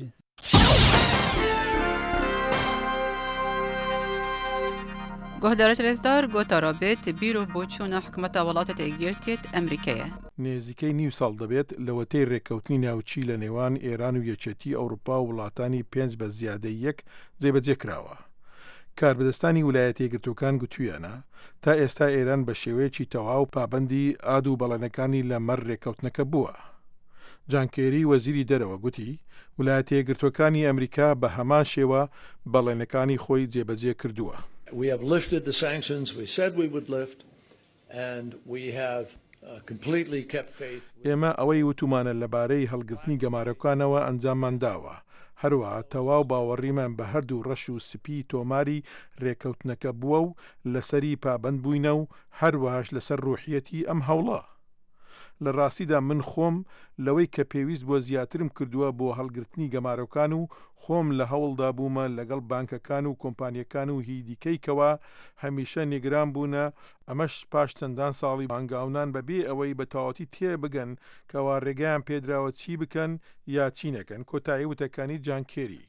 گۆهدارە ترێزدار گۆتارا بێت بیرۆ بۆ چوونە حکوومەتە وڵاتە تێگیرتێت ئەمریکایە. نێزیکەی نیو ساڵ دەبێت لەوەتەی ڕێککەوتنی ناوچی لە نێوان ئێران و یەکێتی ئەوروپا و وڵاتانی 5 بە زیادەی 1 جێبەجێ کراوە کاربدەستانی ویلایەتە یەکگرتووەکان گوتوویانە تا ئێستا ئێران بە شێوەیەکی تەواو پابەندی ئاد و بەڵێنەکانی لە مەڕ ڕێکەوتنەکە بووە. جان کێری وەزیری دەرەوە گوتی ویلایەتە یەکگرتووەکانی ئەمریکا بە هەمان شێوە بەڵێنەکانی خۆی جێبەجێ کردووە. We have lifted the sanctions we said we would lift and we have completely kept faith. ئێمە ئەوەی وتومانە لەبارەی هەڵگرتنی گەمارەکانەوە ئەنجاممان داوە. هەروەها تەواو باوەڕیمان بە هەردوو ڕەش و سپی تۆماری ڕێکەوتنەکە بووە و لەسەری پابەند بووینە و هەروەهاش لەسەر ڕوحیەتی ئەم هەوڵە. لە ڕاستیدا من خۆم لەوەی کە پێویست بۆ زیاترم کردووە بۆ هەڵگرتنی گەمارەکان و خۆم لە هەوڵدا بوومە لەگەڵ بانکەکان و کۆمپانیەکان و هی دیکەیکەوە هەمیشە نیگران بوونە ئەمەش پاش چەندان ساڵی بانگاونان بەبێ ئەوەی بە تەواوەتی تێ بگەن کەوا ڕێگەیان پێدراوە چی بکەن یا چی نەکەن. کۆتایی وتەکانی جان کێری.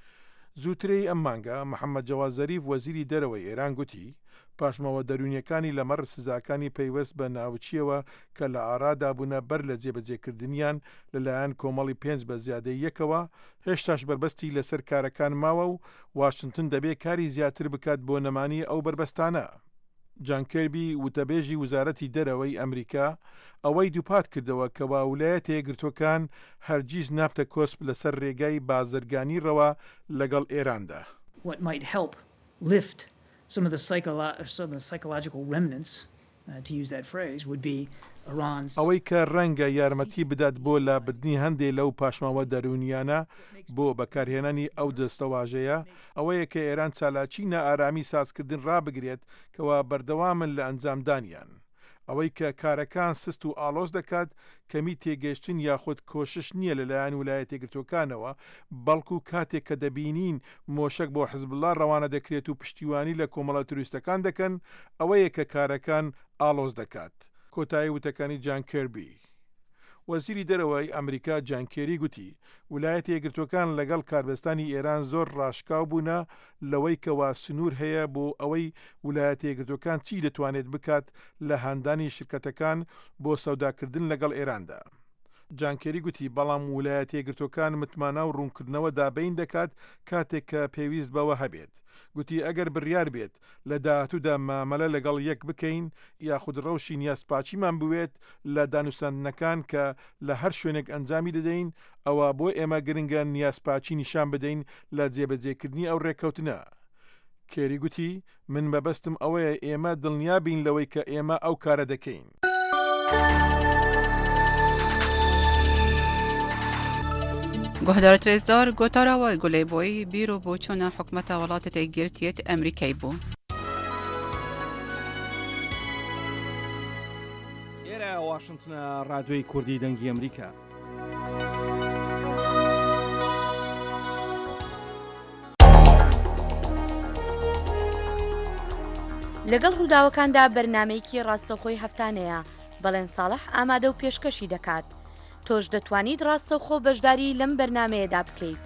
زووترەی ئەم مانگە محەممەد جەواد زەریف وەزیری دەرەوەی ئێران گوتی پاشمەوە دەرونیەکانی لەمەڕ سزاکانی پەیوەست بە ناوچیەوە کە لە ئارادا بوونە بەر لە جێبەجێکردنیان لەلایەن کۆمەڵی 5 بە زیادەی یەکەوە هێشتاش بربەستی لەسەر کارەکان ماوە و واشنگتن دەبێت کاری زیاتر بکات بۆ نەمانی ئەو بربەستانە. جان کێربی وتەبێژی وزارەتی دەرەوەی ئەمریکا ئەوەی دووپات کردەوە کە ویلایەتە یەکگرتووەکان هەرگیز نابتە کۆسپ لەسەر ڕێگای بازرگانیڕەوە لەگەڵ ئێراندا. What might help lift some of the psychological remnants, to use that phrase, would be Iran's. ئەوەی کە ڕەنگە یارمەتی بدات بۆ لابردنی هەندێک لەو پاشماوە دەرونیانە بۆ بەکارهێنانی ئەو دەستەواژەیە ئەوەیە کە ئێران چالاکی نائارامی سازکردن ڕابگرێت کەوا بەردەوامن لە ئەنجامدانیان. ئەوەی کە کارەکان سست و ئالۆز دەکات کەمی تێگەشتن یاخود کۆشش نییە لەلایەن ویلایەتە یەکگرتووەکانەوە بەڵکو کاتێک کە دەبینین مۆشک بۆ حزبڵڵا ڕەوانە دەکرێت و پشتیوانی لە کۆمەڵە توریستەکان دەکەن ئەوەیە کە کارەکان ئالۆز دەکات. کۆتایی وتەکانی جان کێربی. وەزیری دەرەوەی ئەمریکا جان کێری گوتی ویلایەتە یەکگرتووەکان لەگەڵ کاربەستانی ئێران زۆر ڕاشکاو بوونە لەوەی کەوا سنوور هەیە بۆ ئەوەی ویلایەتە یەکگرتووەکان چی دەتوانێت بکات لە هاندانی شرکەتەکان بۆ سەوداکردن لەگەڵ ئێراندا. جان کێری گوتی بەڵام ویلایەتە یەکگرتووەکان متمانە و ڕوونکردنەوە دابین دەکات کاتێک کە پێویست بەوە هەبێت. گوتی ئەگەر بڕیار بێت لە داهاتوودا مامەلە لەگەڵ یەک بکەین یاخود ڕەوشی نیازپاچیمان بوێت لە دانووساندنەکان کە لە هەر شوێنێک ئەنجامی دەدەین ئەوە بۆ ئێمە گرنگە نیازپاچی نیشان بدەین لە جێبەجێکردنی ئەو ڕێکەوتنە. کێری گوتی من بەبەستم ئەوەیە ئێمە دڵنیا بین لەوەی کە ئێمە ئەو کارە دەکەین. گۆهدار ترێزدار گۆتاراوە گولەیبۆی بیرۆ بۆ چۆنە حکومەتە وڵاتە یەکگرتوویەت ئەمریکای بوو. ئێرە واشنگتنە ڕادیۆی کوردی دەنگی ئەمریکا. لەگەڵ ڕووداوەکاندا بەرنامەیەکی ڕاستەوخۆی هەفتانەیە بەڵێن ساڵح ئامادە و پێشکەشی دەکات. تۆش دەتوانیت ڕاستەوخۆ بەشداری لەم بەرنمەیەدا بکەیت.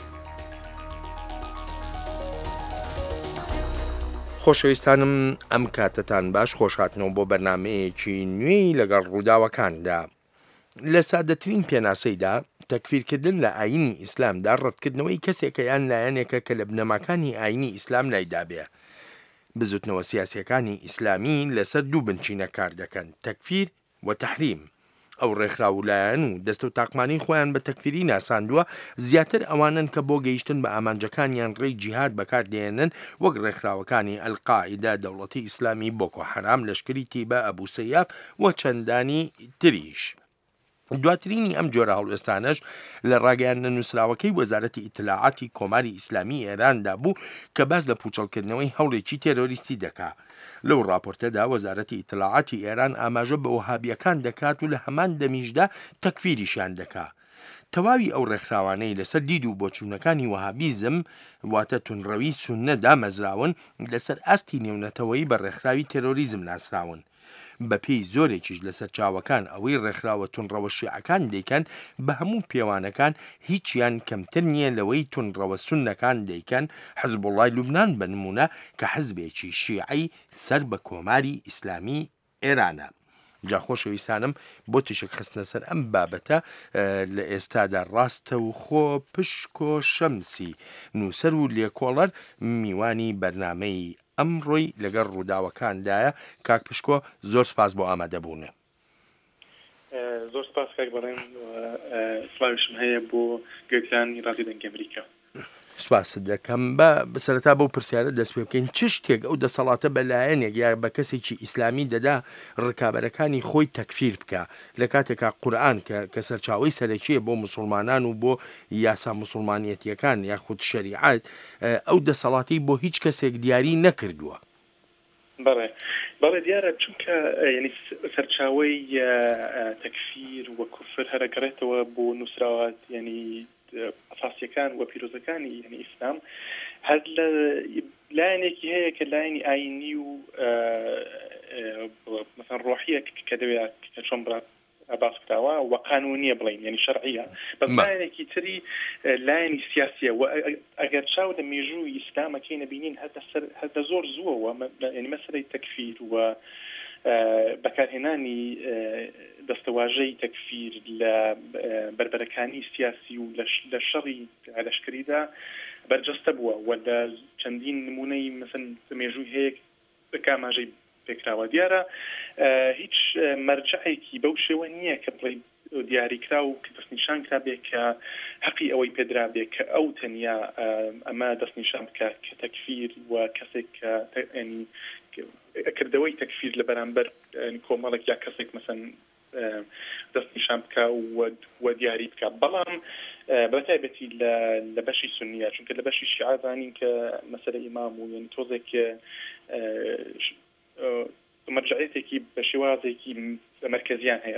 خۆشەویستانم ئەم کاتتان باش خۆشهاتنەوە بۆ بەرنمەیەکی نوێی لەگەڵ ڕووداوەکاندا. لە سادەترین پێناسەیدا تەکفیرکردن لە ئاینی ئیسلامدا ڕەتکردنەوەی کەسێکە یان لایەنێکە کە لە بنەماکانی ئاینی ئیسلام لایدابێ. بزوتنەوە سیاسیەکانی ئیسلامی لەسەر دوو بنچینە کار دەکەن تەکفیر و تەحریم. ئەو ڕێکخراولایەن و دەست و تاقمانی خۆیان بە تەکفیری ناساندووە زیاتر ئەوانن کە بۆ گەیشتن بە ئامانجەکانیان ڕێی جیهاد بەکاردێنن وەک ڕێکخراوەکانی ئەلقاعیدا دەوڵەتی ئیسلامی بۆکۆ حەرام لەشکری تیبە ئەبوو سەیاف و چەندانی تریش. دواترینی ئەم جۆرە هەڵوێستانەش لە ڕاگەیاندنە نووسراوەکەی وەزارەتی ئیتلاعاتی کۆماری ئیسلامی ئێراندا بوو کە باز لە پوچەڵکردنەوەی هەوڵێکی تێرۆریستی دەکات. لەو راپۆرتەدا وەزارەتی ئیتلاعاتی ئێران ئاماژە بە وەهابیەکان دەکات و لە هەمان دەمیشدا تەکفیریشیان دەکات. تەواوی ئەو ڕێکخراوانەی لەسەر دید و بۆچوونەکانی وەهابیزم واتە تونڕەوی سوننە دامەزراون لەسەر ئاستی نێونەتەوەی بە ڕێکخراوی تێرۆریزم ناسراون. بە پێی زۆرێکیش لەسەر چاوەکان ئەوەی ڕێکخراوە تونڕەوە شیعەکان دەیکەن بە هەموو پێوانەکان هیچیان کەمتر نییە لەوەی تونڕەوە سوننەکان دەیکەن حزبوڵای لوبنان بنمونە کە حزبێکی شیعی سەر بە کۆماری ئیسلامی ئێرانە. جاخۆشەویستانم بۆ تیشک خستنە سەر ئەم بابەتە لە ئێستادا ڕاستە و خۆ پشکۆ شەمسی نووسەر و لێکۆڵەر میوانی بەرنامەی ئەمڕۆی لەگەڵ ڕووداوەکاندایە. کاک پشکۆ زۆر سپاس بۆ ئامادەبوونە. زۆر سپاس کاک بەڕێن سڵاویشم هەیە بۆ گوێگرانی ڕادیۆ دەنگی ئەمریکا. سپاست دەکەم بە سەرەتا بەو پرسیارە دەست پێ بکەین چ شتێک ئەو دەسەڵاتە بەلایەنێک یا بە کەسێکی ئیسلامی دەدا ڕکابەرەکانی خۆی تەکفیر بکە لە کاتێکا قورئان کە سەرچاوەی سەرەکیە بۆ مسلمانان و بۆ یاسا مسلمانیەتیەکان یاخود شەریعەت ئەو دەسەڵاتی بۆ هیچ کەسێک دیاری نەکردووە. بەڵێ دیارە چونکە ینی سەرچاوەی تەکفیر و کوفر هەرەگەڕێتەوە بۆ نووسراوات ینی ئەساسیەکان و پیرۆزەکانی ینی ئیسلام هەر لە لایەنێکی هەیە کە لایەنی ئاینی و مثلا ڕۆحیە کە دەوێت کە چۆن باس کراوە و قانونیە بڵین ینی شەرعیە بەس لایەنێکی تری لایەنی سیاسیە و ئەگەر چاو لە مێژووی ئیسلامەکەی نەبینین هەر زۆر زووەوە ینی مەسەلەی تەکفیر و بەکارهێنانی دەستەواژەی تەکفیر لە بربەرەکانی سیاسی و لە شەڕی لەشکریدا بەرجەستە بووە و لە چەندین نمونەی مەسەن مێژووی هەیە کاماژەی پێکراوە. دیارە هیچ مەرجعێکی بەو شێوە نییە کە بڵێ دیاریکرا و کە دەستنیشان کرا بێ کە حەقی ئەوەی پێدرا بێ کە ئەو تەنیا ئەمە دەستنیشان بکات کە تەکفیر و کەسێک ینی کردەوەی تەکفیر لە بەرامبەر کۆمەڵێک یا کەسێک مەسەن دەستنیشان بکە و دیاری بکە. بەڵام بەتایبەتی لە بەشی سونیە چونکە لە بەشی شیعە زانین کە مەسەلە ئیمام و ینی تۆزێک مەرجعیەتێکی بە شێوازێکی مەرکەزیان هەیە.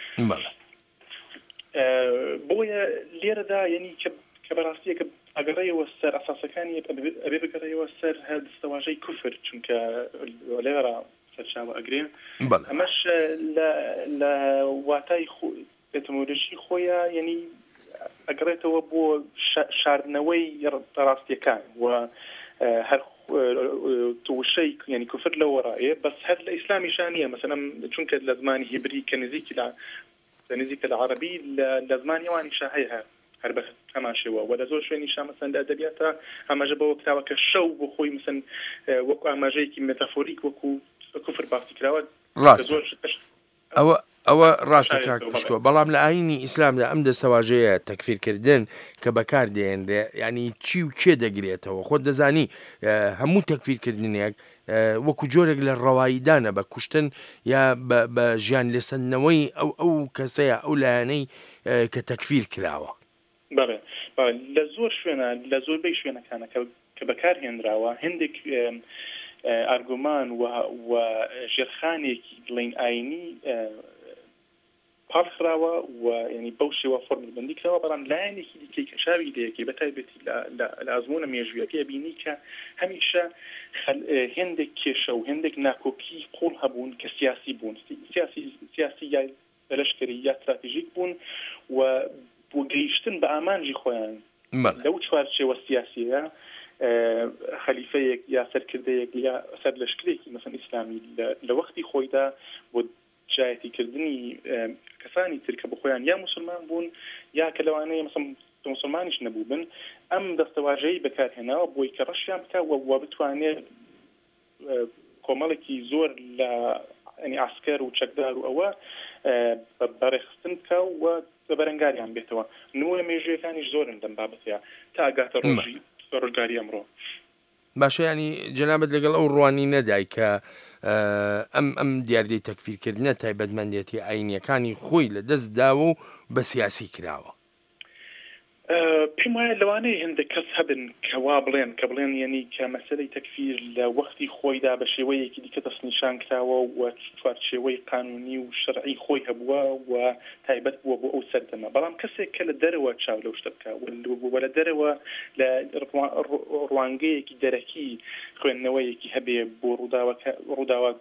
بۆیە لێرەدا ینی کە بەڕاستیە کە ئەگەڕێەوە سەر ئەساسەکانی ئەبێ بگەڕێەوە سەر هەر دەستەواژەی کوفر چونکە لێرە سەرچاوە ئەگرێن ئەمەش لە واتای ئێتمۆلۆژی خۆیە ینی ئەگەڕێتەوە بۆ شاردنەوەی ڕاستیەکان و هەر تووشەی ینی کوفر لە وەڕایە بەس هەر لە ئیسلامی شانیە مەسەن چونکە لە زمانی هیبری کە نزیکە لە عەرەبی لە زمانی وانیشا هەیە هەر بە هەمان شێوە و لە زۆر شوێنیشا مەسەن لە ئەدەبیاتە ئاماژە بەوە کراوە کە شەو بۆ خۆی مەسەن وەکو ئاماژەیەکی مێتافۆریک وەکو کوفر باسی کراوە. ئەوە ڕاستە کاک پشکۆ بەڵام لە ئاینی ئیسلامدا ئەم دەسەواژەیە تەکفیرکردن کە بەکار دێنرێ ینی چی و کێ دەگرێتەوە خۆت دەزانی هەموو تەکفیرکردنێک وەکو جۆرێک لە ڕەواییدانە بە کوشتن یا بە ژیان لێسەندنەوەی ئەو کەسەیە ئەو لایەنەی کە تەکفیر کراوە. لە زۆر شوێنە لە زۆربەی شوێنەکانە کە بەکارهێنراوە هەندێک ئارگومان و ژێرخانێکی دڵین ئاینی پاڵخراوە و ینی بەو شێوە فۆرمولبەندی کراوە بەڵام لایەنێکی دیکەی کە چاوی لەیەکی بەتایبەتی لە ئازموونە مێژوویەکەی بینی کە هەمیشە هێندێک کێشە و هێندێک ناکۆکی قوڵ هەبوون کە سیاسی بوون سیاسی یا لەشکری یا استراتیژیک بوون و بۆ گەیشتن بە ئامانجی خۆیان لەو چوارچێوە سیاسیە خەلیفەیەک یا سەرکردەیەک یا سەر لەشکرێکی مەسەن ئیسلامی لە وەختی خۆیدا بۆ جایەتیکردنی کەسانی تر کە بە خۆیان یا مسلمان بوون یا کە لەوانەیە مەسەن مسلمانیش نەبوو بن ئەم دەستەواژەی بەکارهێناوە بۆی کە ڕەشیان بکە و بتوانێت کۆمەڵێکی زۆر لە ینی عسکەر و چەکدار و ئەوە بەڕێخستن بکە و بەرەنگاریان بێتەوە. نمونە مێژوویەکانیش زۆرن لەم بابەتەیە تا ئەگاتە ڕۆژگاری ئەمڕۆ. باشە ینی جەنابەت لەگەڵ ئەو ڕوانی نەدای کە ئەم دیاردەی تەکفیرکردنە تایبەتمەندێتی ئاینیەکانی خۆی لە دەست داوە و بە سیاسی کراوە. پێم وایە لەوانەیە هەندێک کەس هەبن کەوا بڵێن ینی کە مەسەلەی تەکفیر لە وەختی خۆیدا بە شێوەیەکی دیکە دەستنیشان کراوە و چوارچێوەی قانونی و شەرعی خۆی هەبووە و تایبەت بووە بۆ ئەو سەردەمە بەڵام کەسێک کە لە دەرەوە چاو لەو شتە بکە و لە دەرەوە لە ڕوانگەیەکی دەرەکی خوێندنەوەیەکی هەبێ بۆ ڕووداوە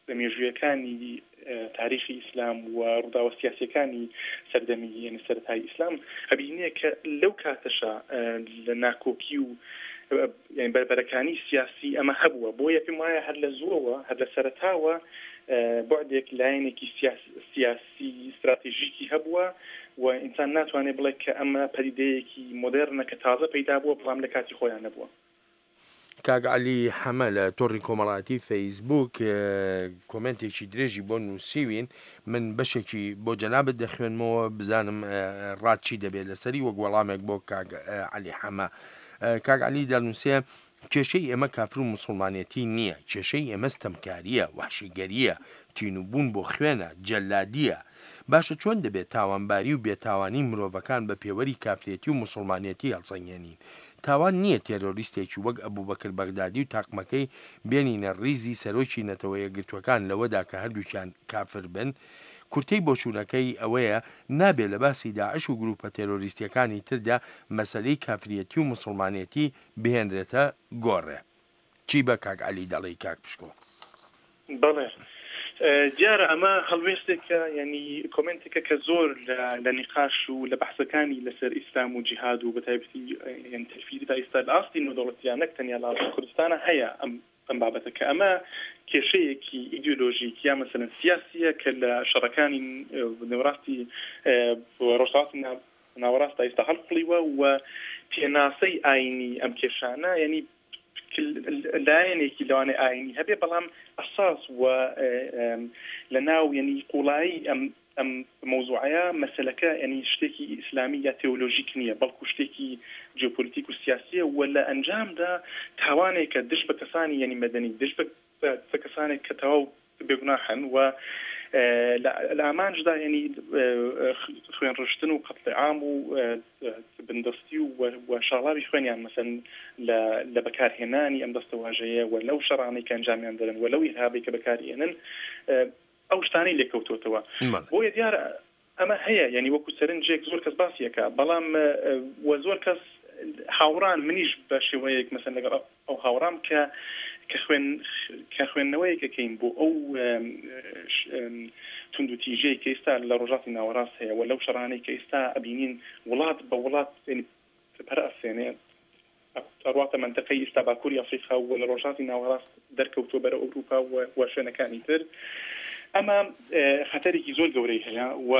مێژویەکانی تاریخی ئیسلام و ڕووداوە سیاسیەکانی سەردەمی یعنی سەرەتای ئیسلام هەبینێ کە لەو کاتەشە لە ناکۆکی و یعنی بەربەرەکانی سیاسی ئەمە هەبووە بۆیە پێم وایە هەر لە زووەوە هەر لە سەرەتاوە بعدێک لایەنێکی سیاسی استراتیژیکی هەبووە و ئینسان ناتوانێت بڵێ کە ئەمە پەدیدەیەکی مۆدێرنە کە تازە پەیدا بووە بەڵام لە کاتی خۆیان نەبووە. کاک عەلی حەمە لە تۆڕی کۆمەڵایەتی فەیسبووک کۆمنتێکی درێژی بۆ نووسیوین من بەشێکی بۆ جەنابەت دەخوێنمەوە بزانم ڕاچی دەبێت لەسەری وەک وەڵامێک بۆ کاک عەلی حەمە. کاک عەلی دەنووسێ کێشەی ئێمە کافر و مسلمانێتی نییە، کێشەی ئێمە ستەمکاریە، وحشیگەریە، تینوبوون بۆ خوێنە، جەلادیە. باشە چۆن دەبێت تاوانباری و بێتاوانی مرۆڤەکان بە پێوەری کافرێتی و مسلمانێتی هەڵسەنگێنین؟ تاوان نییە تێرۆریستێکی وەک ئەبوبەکر بەغدادی و تاقمەکەی بێنینە ڕیزی سەرۆکی نەتەوەیە گرتوەکان لەوەدا کە هەردووکیان کافر بن. کورتەی بۆچوونەکەی ئەوەیە نابێت لە باسی داعش و گروپە تێرۆریستیەکانی تردا مەسەلەی کافریەتی و مسلمانێتی بهێنرێتە گۆڕێ. چی بە کاک عەلی دەڵێی کاک پشکۆ؟ بەڵێ دیارە ئەمە هەڵوێستێکە ینی کۆمنتێکە کە زۆر لە نیقاش و لە بەحسەکانی لەسەر ئیسلام و جیهاد و بەتایبەتی یان تەفیری تا ئێستا لە ئاستی نۆدەوڵەتیان نەک تەنیا لە ئاستی کوردستانە هەیە ئەم بابەتە کە ئەمە کێشەیەکی ئیدئۆلۆژیک یا مەسەلەن سیاسیە کە لە شەڕەکانی نێوەڕاستی ڕۆژهەڵاتی ناوەڕاستە ئێستا هەڵقڵیوە و پێناسەی ئاینی ئەم کێشانە ینی لایەنێکی لەوانەیە ئاینی هەبێ بەڵام ئەساس و لە ناو ینی قوڵایی ئەم مەوزوعەیە مەسەلەکە ینی شتێکی ئیسلامی یا تێولۆژیک نییە بەڵکو شتێکی جیۆپۆلیتیک و سیاسیە و لە ئەنجامدا تاوانێکە دش بە کەسانی ینی مەدەنی دش بە کەسانێک کە تەواو بێگوناحن و لە ئامانجدا ینی خوێن ڕشتن و قەتڵی عام و بندستی و شاڵاوی خوێنیان مەسەن لە بەکارهێنانی ئەم دەستە واژەیە و لەو شەڕانەی کە ئەنجامیان دەدەن و لەو ئیرهابی کە بەکارهێنن ئەو شتانەی لێکەوتوتەوە بۆیە دیارە ئەمە هەیە ینی وەکو سەرنجێک زۆر کەس باسیەکە بەڵام وە زۆر کەس هاوڕان منیش بە شێوەیەک مەسەن لەگەڵ ئەو هاوڕام کە خوێندنەوەیەکەکەین بۆ ئەو توندوتیژەی کە ئێستا لە ڕۆژاتی ناوەڕاست هەیە و لەو شەڕانەی کە ئێستا ئەبینین وڵات بە وڵات پەرەفێنێ ئەڕواتە منتەقەی ئێستا باکووری ئەفریقا و لە ڕۆژاتی ناوەڕاست دەرکەوتووە بەرە ئەوروپا و شوێنەکانی تر ئەمە خەتەرێکی زۆر گەورەی هەیە و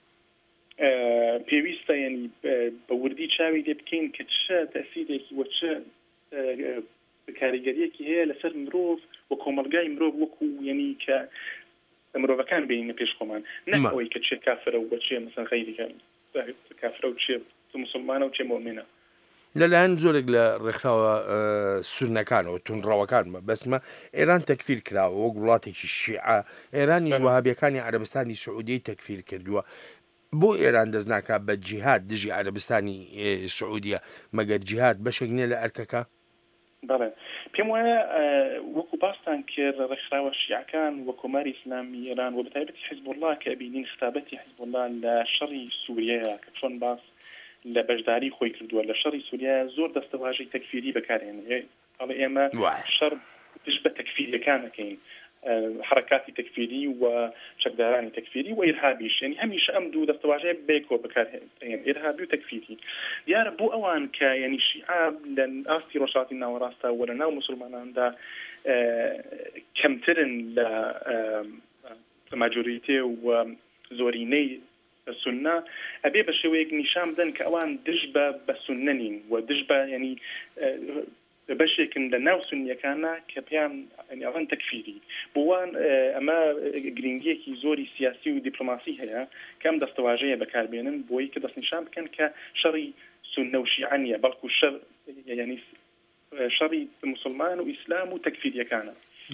پێویستە ینی بە وردی چاوی لێ بکەین کە چه تەسیرێکی و چه کاریگەریەکی هەیە لەسەر مرۆڤ و کۆمەلگای مرۆڤ وەکو ینی کە مرۆڤەکان بینە پێش خۆمان نەوەی کە چێ کافرە و بە چێ مەسەن غەیریکە کافرە و چێ مسلمانە و چێ مؤمنە. لەلایەن زۆرێک لە ڕێکخراوە سونەکانەوە تونڕەوەکان بەسمە ئێران تەکفیر کراوە وەک وڵاتێکی شیعە ئێرانی وهابیەکانی عەرەبستانی سعودی تەکفیر کردووە. بۆ ئێران دەست ناکات بە جیهاد دژی عەرەبستانی سعودیە مەگەر جیهاد بەشێک نییە لە ئەرکەکە؟ بەڵێ پێم وایە وەکو باستان کرد ڕێکخراوە شیعەکان و کۆماری ئیسلامی ئێران و بەتایبەتی حیزب الله کە بینین خستابەتی حیزب الله لە شەڕی سووریەیە کە چۆن باس لە بەشداری خۆی کردووە لە شەڕی سووریا زۆر دەستەواژەی تەکفیری بەکارهێنێ ئەڵێ ئێمە شەڕ دش بە تەکفیریەکانەکەین حركاتی تەکفیری و چەکدارانی تەکفیری و ئیرهابیش ینی هەمیشە ئەم دوو دەستەواژەیە بێکۆ بەکارهێنن ئیرهابی و تەکفیری دیارە بۆ ئەوان کە ینی شیعە لە ئاستی ڕۆژهەڵاتی ناوەڕاستە و لە ناو مسلماناندا کەمترن لە ماجۆریتێ و زۆرینەی سنە ئەبێ بە شێوەیەک نیشان بدەن کە ئەوان دژ بە سنە نین و دژ بە ینی بەشێکن لە ناو سنیەکانە کە پێیان ئەوان تەکفیری بۆوان ئەمە گرنگیەکی زۆری سیاسی و دیپلۆماسی هەیە کە ئەم دەستەواژەیە بەکاربێنن بۆی کە دەستنیشان بکەن کە شەڕی سنە و شیعە نیە بەڵکو ینی شەڕی مسلمان و ئیسلام و تەکفیریەکانە.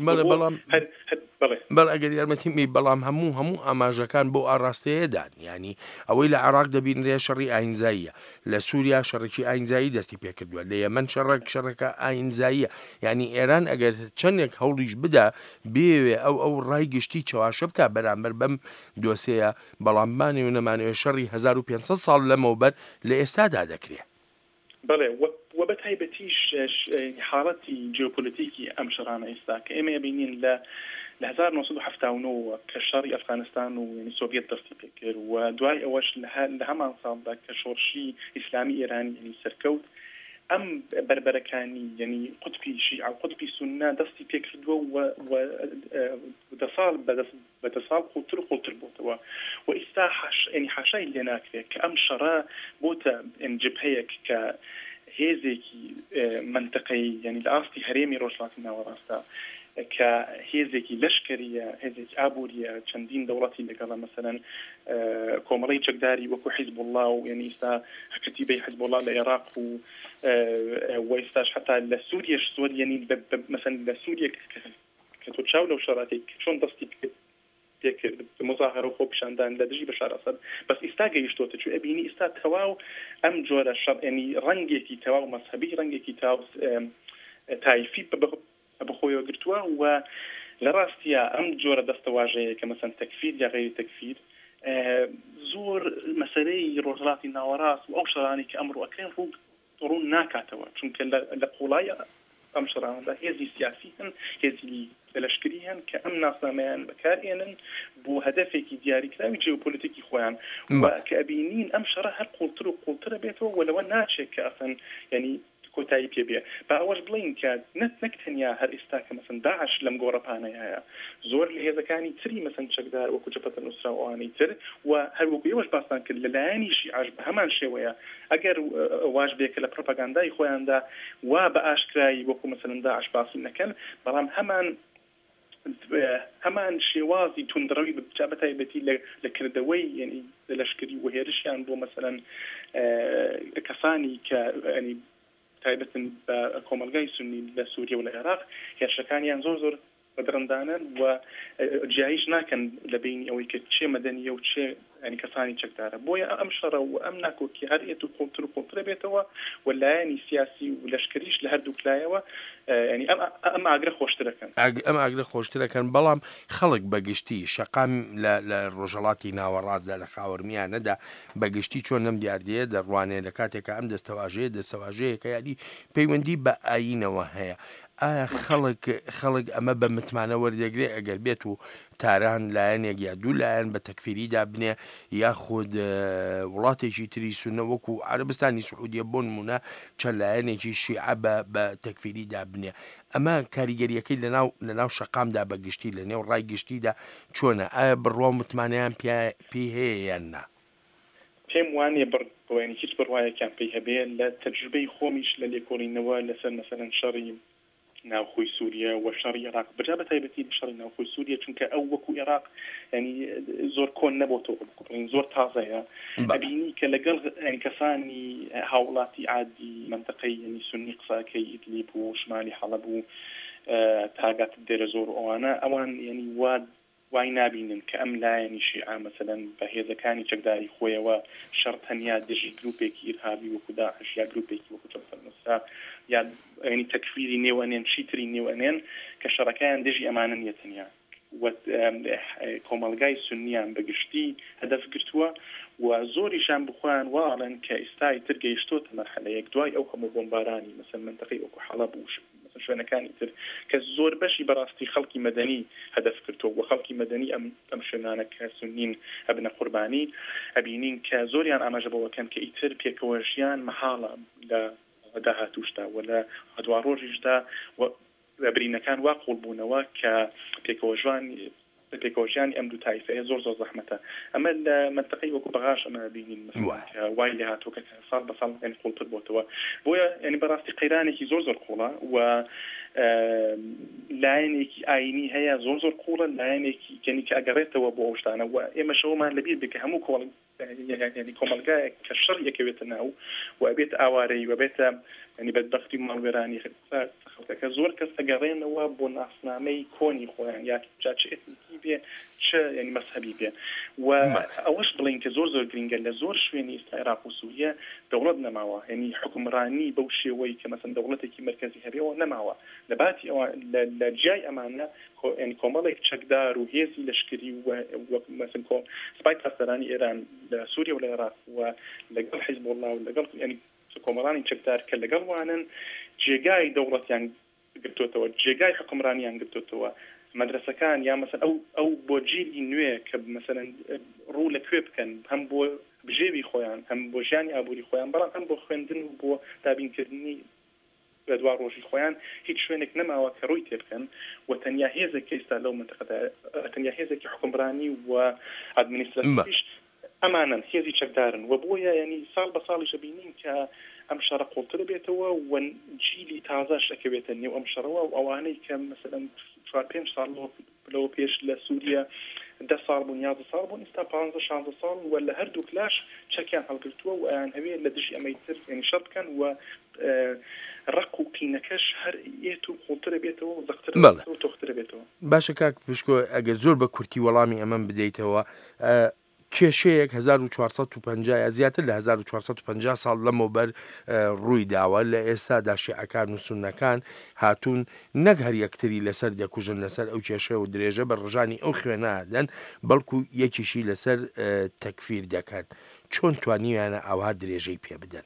بەڵ ئەگەر یارمەتیمی بەڵام هەموو ئاماژەکان بۆ ئاڕاستەیەدان ینی ئەوەی لە عێراق دەبینرێ شەڕی ئاینزاییە لە سووریا شەڕێکی ئاینزایی دەستی پێکردووە لە یەمەن شەڕەکە ئاینزاییە ینی ئێران ئەگەر چەندێک هەوڵیش بدا بێوێ ئەو ڕای گشتی چاواشە بکە بەرامبەر بەم دۆسەیە بەڵامبانی و نەمانەوێ شەڕی 1500 ساڵ لەمەوبەر لە ئێستادا دەکرێت. بەڵێ وبتهيبتيش حالتي جيوبوليتيكي أم شرعنا إستاك إما يبينين ل 1979 كشري أفغانستان ويعني سوفيت درتي بكر ودواي أوش لهما صاب كشورشي إسلامي إيراني يعني سركوت أم بربركاني يعني قطبي شيعة قطبي سنة دستي بيكردو ودصال قلتر بوتا وإستاحش يعني حاشاي اللي ناكفي كأم شرا بوتا إن جبهيك كهيزيكي منطقي يعني الأصلي هريمي روشلاتنا وراستا كهيزيكي لشكرية هيزيكي آبورية چندين دولتي لقال مثلا كومالي چكداري وكو حزب الله ويعني إستا كتيبي حزب الله لإراق وإستاش حتى لسوريا سوريا يعني مثلا لسوريا كتوتشاولة وشراتي شون دستي بمظاهرة وخوب شاندان لدجي بشار أسد بس إستاقا يشتوت شو أبيني إستا تواو أم جورة يعني رنجيكي تواو مذهبي رنجيكي تواو تايفي بخوي وقرتوا ولراستيا أم جورة دستواجه كمثلا تكفير يا غير تكفير زور مسألة روجلاتي ناوراس أو شراني كأمر وأكرين رون ناكاتوا چونك لقولايا أم شران هذه سياسيا هذه لشكريا كأم ناسمان بكارينا بو هدفك دياري كلامي جيوبوليتيكي خوان وكأبينين أم شرا هل قلتر بيته ولو ناتشك كأفن يعني كوتاي بيبيا باوش بلين كاد نكتنيا هر استاك مثلا داعش لم غوربانا يا زور اللي هذا كان تري مثلا شقدار وكجبة النصرة واني تر وهل وبيوش باستان كل لاني شي عجب همان شي ويا اگر واش بيك البروباغندا يخوان دا وباش كراي وكو مثلا داعش باصين كان بلام همان شوازي تندروي بجابتها بتي لكردوي يعني لشكري وهيرش يعني بو مثلا كساني يعني تايبة بكومالغاي سني لسوريا والعراق هي شكانيان زور بدرندانا وجايش ناكن لبيني أو كتشي مدنية وتشي يعني كساني تشكدارة بويا أمشرة وأمناكو كي هرئتو قلتر بيتوا ولا يعني سياسي ولا شكريش لهردو كلايوا يعني أما أقرأ خوشتركن بلام خلق بقشتي شقام للرجلاتي ناوراز لخاورميا ندا بقشتي چون نم ديارديه دروانه لكاتك أم دستواجه يعني بيوندي بأينا وهي خلق أما بمتمعنى وردقري أقل بيتو تاران لان يقيادو لان بتكفيري دابنه ياخد ولاتي جي تري سنة وكو عربستاني سعودية بون منا چلاني جي شيعة بتكفيري دابنه أما كاريجريا كي لناو شقام دا بقشتي لناو راي قشتي دا چونا بروان متمعنيان بيه يانا پێم وانێ بڕوانی هیچ بڕواایەکیان پێی هەبێ لە تەجربەی خۆمیش لە لێکۆڵینەوە لەسەر مەسەلەن شەڕی ناوخۆی سووریا و شەڕی عێراق بەجا بە تایبەتی شەڕی ناوخۆی سووریا چونکە ئەو وەکو عێراق ینی زۆر کۆن نەبووەوە بڵین زۆر تازەیە ئەبینی کە لەگەڵ کەسانی هاوڵاتی عادی منطقەی ینی سونی قساکەی ئیدلیب و شمالی حەڵەب و تاگات دێرە زۆر ئەوانە ئەوان ینی وای نابینن کە ئەم لایەنی شیعە مەسەلەن بە هێزەکانی چەکداری خۆیەوە شەڕ تەنیا دژی گروپێکی ئیرهابی وەکو داعش یا گروپێکی وەکو جەبهەت النوسرا یا ینی تەکفیری نێوەنێن چیتری نێوەنێن کە شەڕەکەیان دژی ئەمانە نیە تەنیا کۆمەڵگای سونیان بەگشتی هەدەف گرتووە و زۆریشان بخۆیان واڵن کە ئێستای تر گەیشتۆتە مەرحەلەیەک دوای ئەو هەموو بۆمبارانی مەسەن منطقەی وەکو حەڵەب و شوێنەکانی تر کە زۆر بەشی بەڕاستی خەڵکی مەدەنی هەدەف کردەوە و خەڵکی مەدەنی ئەم شوێنانە کە سونین ئەبنە قوربانی ئەبینین کە زۆریان ئاماژە بەوەکەن کە ئیتر پێکەوەژیان مەحاڵە لە داهاتووشدا و لە هەدوارۆژیشدا برینەکان وا قوڵبوونەوە کە پێکەوەژیانی ئەم دوو تایفەیە زۆر زەحمەتە ئەمە لە منطقەی وەکو بەغاش ئەمە بینین وای لێ هاتووە کە ساڵ بە ساڵ ینی قوڵتر بۆتەوە بۆیە ینی بەڕاستی قەیرانێکی زۆر قوڵە و لایەنێکی ئاینی هەیە زۆر قوڵە لایەنێکی کەنی کە ئەگەڕێتەوە بۆ ئەو شتانە و ئێمە شەومان لەبیر بێ کە هەموو ینی کۆمەلگایەک کە شەڕ یەکەوێتە ناو و ئەبێت ئاوارەی و بێتە ینی بەدبەختی و ماڵوێرانی خەڵکەکە زۆر کەس ئەگەڕێنەوە بۆ ناسنامەی کۆنی خۆیان یا چ ئێتنیکی بێ چ ینی مەسهەبی بێ و ئەوەش بڵین کە زۆر گرنگە لە زۆر شوێنی ئێستا عێراق و سووریا دەوڵەت نەماوە ینی حکومڕانی بەو شێوەی کە مەسەن دەوڵەتێکی مرکزی هەبێەوە نەماوە لە باتی ئەوە لە جیای ئەمانە ینی کۆمەڵێک چەکدار و هێزی لەشکری و مەسەن سوپای پاسەرانی ئێران لە سووریا و لە عێراق و لەگەڵ حیزب الله و لەگەڵ ینی کۆمەڵانی چەکدار کە لەگەڵوانن جێگای دەوڵەتیان گرتوتەوە جێگای حکومڕانیان گرتوتەوە مەدرسەکان یا مەسەن ئەو بۆ جیلی نوێ کە مەسەن ڕوو لەکوێ بکەن هەم بۆ بژێوی خۆیان هەم بۆ ژیانی ئابووری خۆیان بەڵام هەم بۆ خوێندن و بۆ دابینکردنی بە دوا ڕۆژی خۆیان هیچ شوێنێک نەماوە کە ڕووی تێ بکەن و تەنیا هێزێک ئێستا لەو منتەقەدا تەنیا هێزێکی حکومڕانی و ئادمینیستراتیڤیش ئەمانن هێزی چەکدارن و بۆیە یعنی ساڵ بە ساڵیش بینین کە ئەم شەڕە قوڵتر بێتەوە و جیلی تازەش ئەکەوێتە نێو ئەم شەڕەوە و ئەوانەی کە مەسەلەن 4-5 ساڵ لەوە پێش لە سووریا 10 ساڵ بوون 11 ساڵ بوون ئێستا 15-16 ساڵ و لە هەردوو کلاش چەکیان هەڵگرتووە و ئەیان هەوێ لە دژی ئەمەی تر یعنی شەڕ بکەن و ڕق و قینەکەش هەر ئێت و قوڵترە بێتەوە و زەقترە و تۆخترە بێتەوە. باشە کاک پشکۆ ئەگەر زۆر بە کورتی وەڵامی ئەمەم بدەیتەوە کێشەیەک 1450 یا زیاتر لە 1450 ساڵ لەمەوبەر ڕووی داوە لە ئێستادا شیعەکان و سوننەکان هاتوون نەک هەر یەکتری لەسەر دەکوژن لەسەر ئەو کێشە و درێژە بە ڕژانی ئەو خوێنەدەن بەڵکو یەکیشی لەسەر تەکفیر دەکەن چۆن توانیویانە ئەوها درێژەی پێ بدەن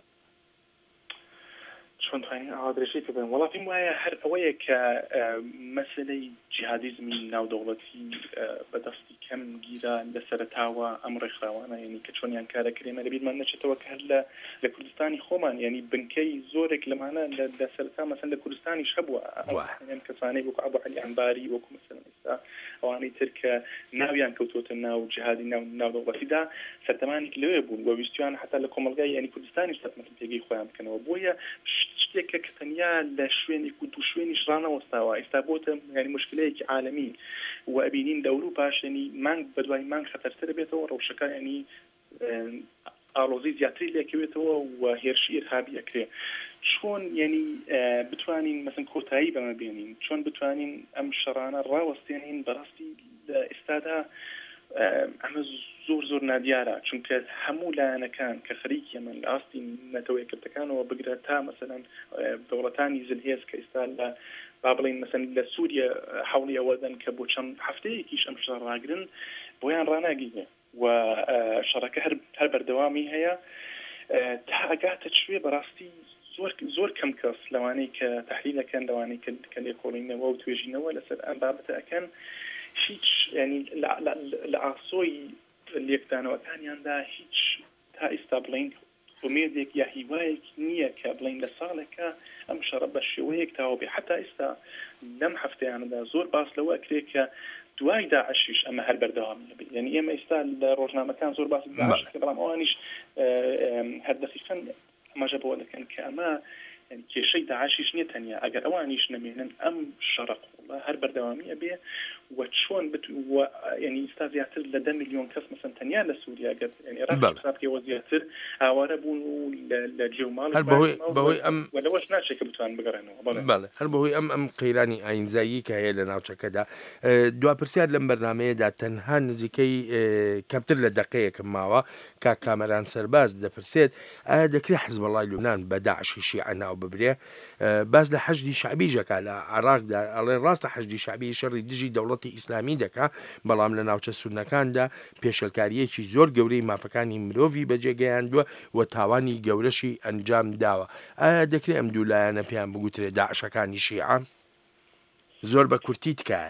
چۆن توانین ئاوا درێژەی پێ بدەن وەڵام پێم وایە هەر ئەوەیە کە مەسەلەی جیهادیزمی ناودەوڵەتی بەدەستی کەم گیرە لە سەرەتاوە ئەم ڕێکخراوانە یعنی کە چۆنیان کارەکرێمە لەبیرمان نەچێتەوە کە هەر لە کوردستانی خۆمان یعنی بنکەی زۆرێک لەمانە لە سەرەتا مەسەن لە کوردستانیش هەبووە ئەم کەسانەی وەکو عەبدوو عەلی عەنباری وەکو مەسەلەن ئێستا ئەوانەی تر کە ناویان کەوتوتە ناو جیهادی ناودەوڵەتیدا سەردەمانێک لەوێ بوون و ویستیان حتا لە کۆمەلگای یعنی کوردستانیش مەسەن پێگەی خۆیان بکەنەوە بۆیە شتێکە کە تەنیا لە شوێنی و دوو شوێنیش ڕانەوەستاوە ئێستا بۆتە یعنی مشکلەیەکی عالەمی و ئەبینین لە ئەوروپاش یعنی مانگ بەدوای مانگ خەتەرتر بێتەوە ڕەوشەکە یعنی ئاڵۆزی زیاتری لێکەوێتەوە و هێرشی ئیرهابی ئەکرێ چۆن یعنی بتوانین مەسەن کۆتایی بەمە بێنین چۆن بتوانین ئەم شەڕانە ڕاوەستێنین بەڕاستی لە ئێستادا ئەمە زۆر نادیارە چونکە هەموو لایەنەکان کە خەریکی من لە ئاستی نەتەوەیەکردەکانەوە بگرە تا مەسەلەن دەوڵەتانی زلهێز کە ئێستا لە با بڵین مەسەن لە سووریا حەوڵی ئەوەدەن کە بۆ چەند هەفتەیەکیش ئەم شەڕ ڕاگرن بۆیان ڕاناگیرێ و شەڕەکە هەر بەردەوامی هەیە تا ئەگاتە شوێ بەڕاستی زۆر کەم کەس لەوانەی کە تەحلیلەکەن لەوانەی کە لێکۆڵینەوە و توێژینەوە لەسەر ئەم بابەتە ئەکەن هیچ ینی لە ئاسۆی لێکدانەوەکانیاندا هیچ تا ئێستا بڵین ئومێدێک یا هیوایەک نییە کە بڵین لە ساڵێکە ئەم شەڕە بە شێوەیەک تاوە بێ حتا ئێستا لەم هەفتەیانەدا زۆر باس لەوە ئەکرێ کە دوای داعشیش ئەمە هەر بەردەوام بێت یعنی ئێمە ئێستا لە ڕۆژنامەکان زۆر باس داعش بەڵام ئەوانیش هەر دەقیقاً ئەمەژە بۆ دەکەن کە ئەمە کێشەی داعشیش نییە تەنیا ئەگەر ئەوانیش نەمێنن ئەم شەڕە قوڵە هەر بەردەوامیە بێ و چۆن ینی ئێستا زیاتر لە 10 میلیۆن کەس مەسەن تەنیا لە سووریا گەت ینی ڕاستیەوە زیاتر ئاوارە بوون و لە جێوماڵ بەهۆی ئەم وەلەوەش ناچێت کە بتوان بگەڕێنەوە بەڵێ هەر بەهۆی ئەم قەیرانی ئاینزایی کە هەیە لە ناوچەکەدا دوا پرسیار لەم بەرنامەیەدا تەنها نزیکەی کەمتر لە دەقەیەکم ماوە کاک کامەران سەرباز دەپرسێت ئایا دەکرێت حیزبەڵای لوبنان بە داعشی شیعە ناو ببرێ باز لە حەشدی شعبی ژەکە لە عێراقدا ئەڵێ ڕاستە حەشدی شعبی شەڕی دژی دەوڵەتی ئیسلامی دەکا بەڵام لە ناوچە سوننەکاندا پێشەلکاریەکی زۆر گەورەی مافەکانی مرۆڤی بەجێگەیاندووە و تاوانی گەورەشی ئەنجام داوە ئایا دەکرێت ئەم دوو لایەنە پێیان بگوترێت داعشەکانی شیعە زۆر بە کورتی تکایە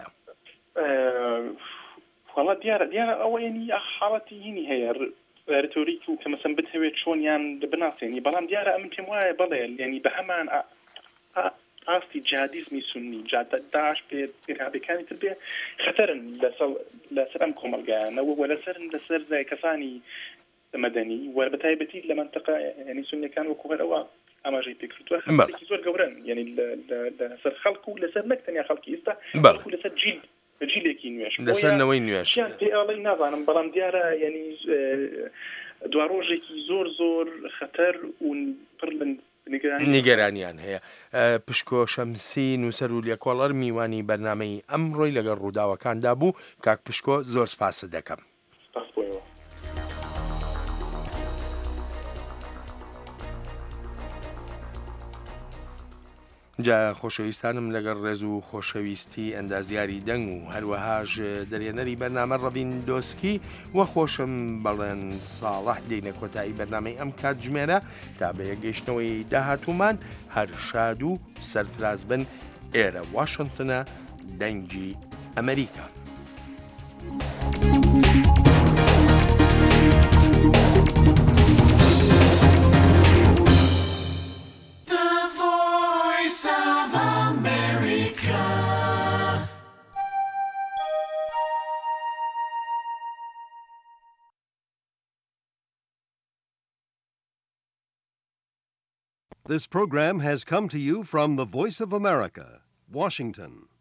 وەڵا دیارە ئەوە ینی حاڵەتی هینی هەیە رتۆریک و کە مەسەن بتەوێت چۆنیان بناسێنی بەڵام دیارە ئەمن پێم وایە بەڵێ ینی بە هەمان ئاستی جیهادیزمی سونی داعش پێ ئیرهابیەکانی تر بێ خەتەرن لەسەر ئەم کۆمەلگایانەوە و لەسەر کەسانی مەدەنی و بەتایبەتی لە منتەقە ینی سونیەکان وەکو هەرەوە ئاماژەی پێکردووە خەڵکی زۆر گەورن ینی لەسەر خەڵک و لەسەر نەک تەنیا خەڵکی ئێستا بەڵکو لەسەر جیلێکی نوێش لەسەرنەوەی نوێش پێڵی نازانم بەڵام دیارە ینی دوا ڕۆژێکی زۆر خەتەر و پڕ نیگەرانیان هەیە پشکۆ شەمسی نووسەر و لێکۆڵەر میوانی بەرنامەی ئەمڕۆی لەگەڵ ڕووداوەکاندا بوو کاک پشکۆ زۆر سپاس دەکەم. جا خۆشەویستانم لەگەڵ ڕێز و خۆشەویستی ئەندازیاری دەنگ و هەروەهاش دەرێنەری بەرنامە ڕەبین دۆسکی وە خۆشم بەڵێن ساڵح دێنە کۆتایی بەرنامەی ئەم کاتژمێرە تا بە یەگەیشتنەوەی داهاتوومان هەر شاد و سەرفراز بن ئێرە واشنتنە دەنگی ئەمریکا. This program has come to you from the Voice of America, Washington.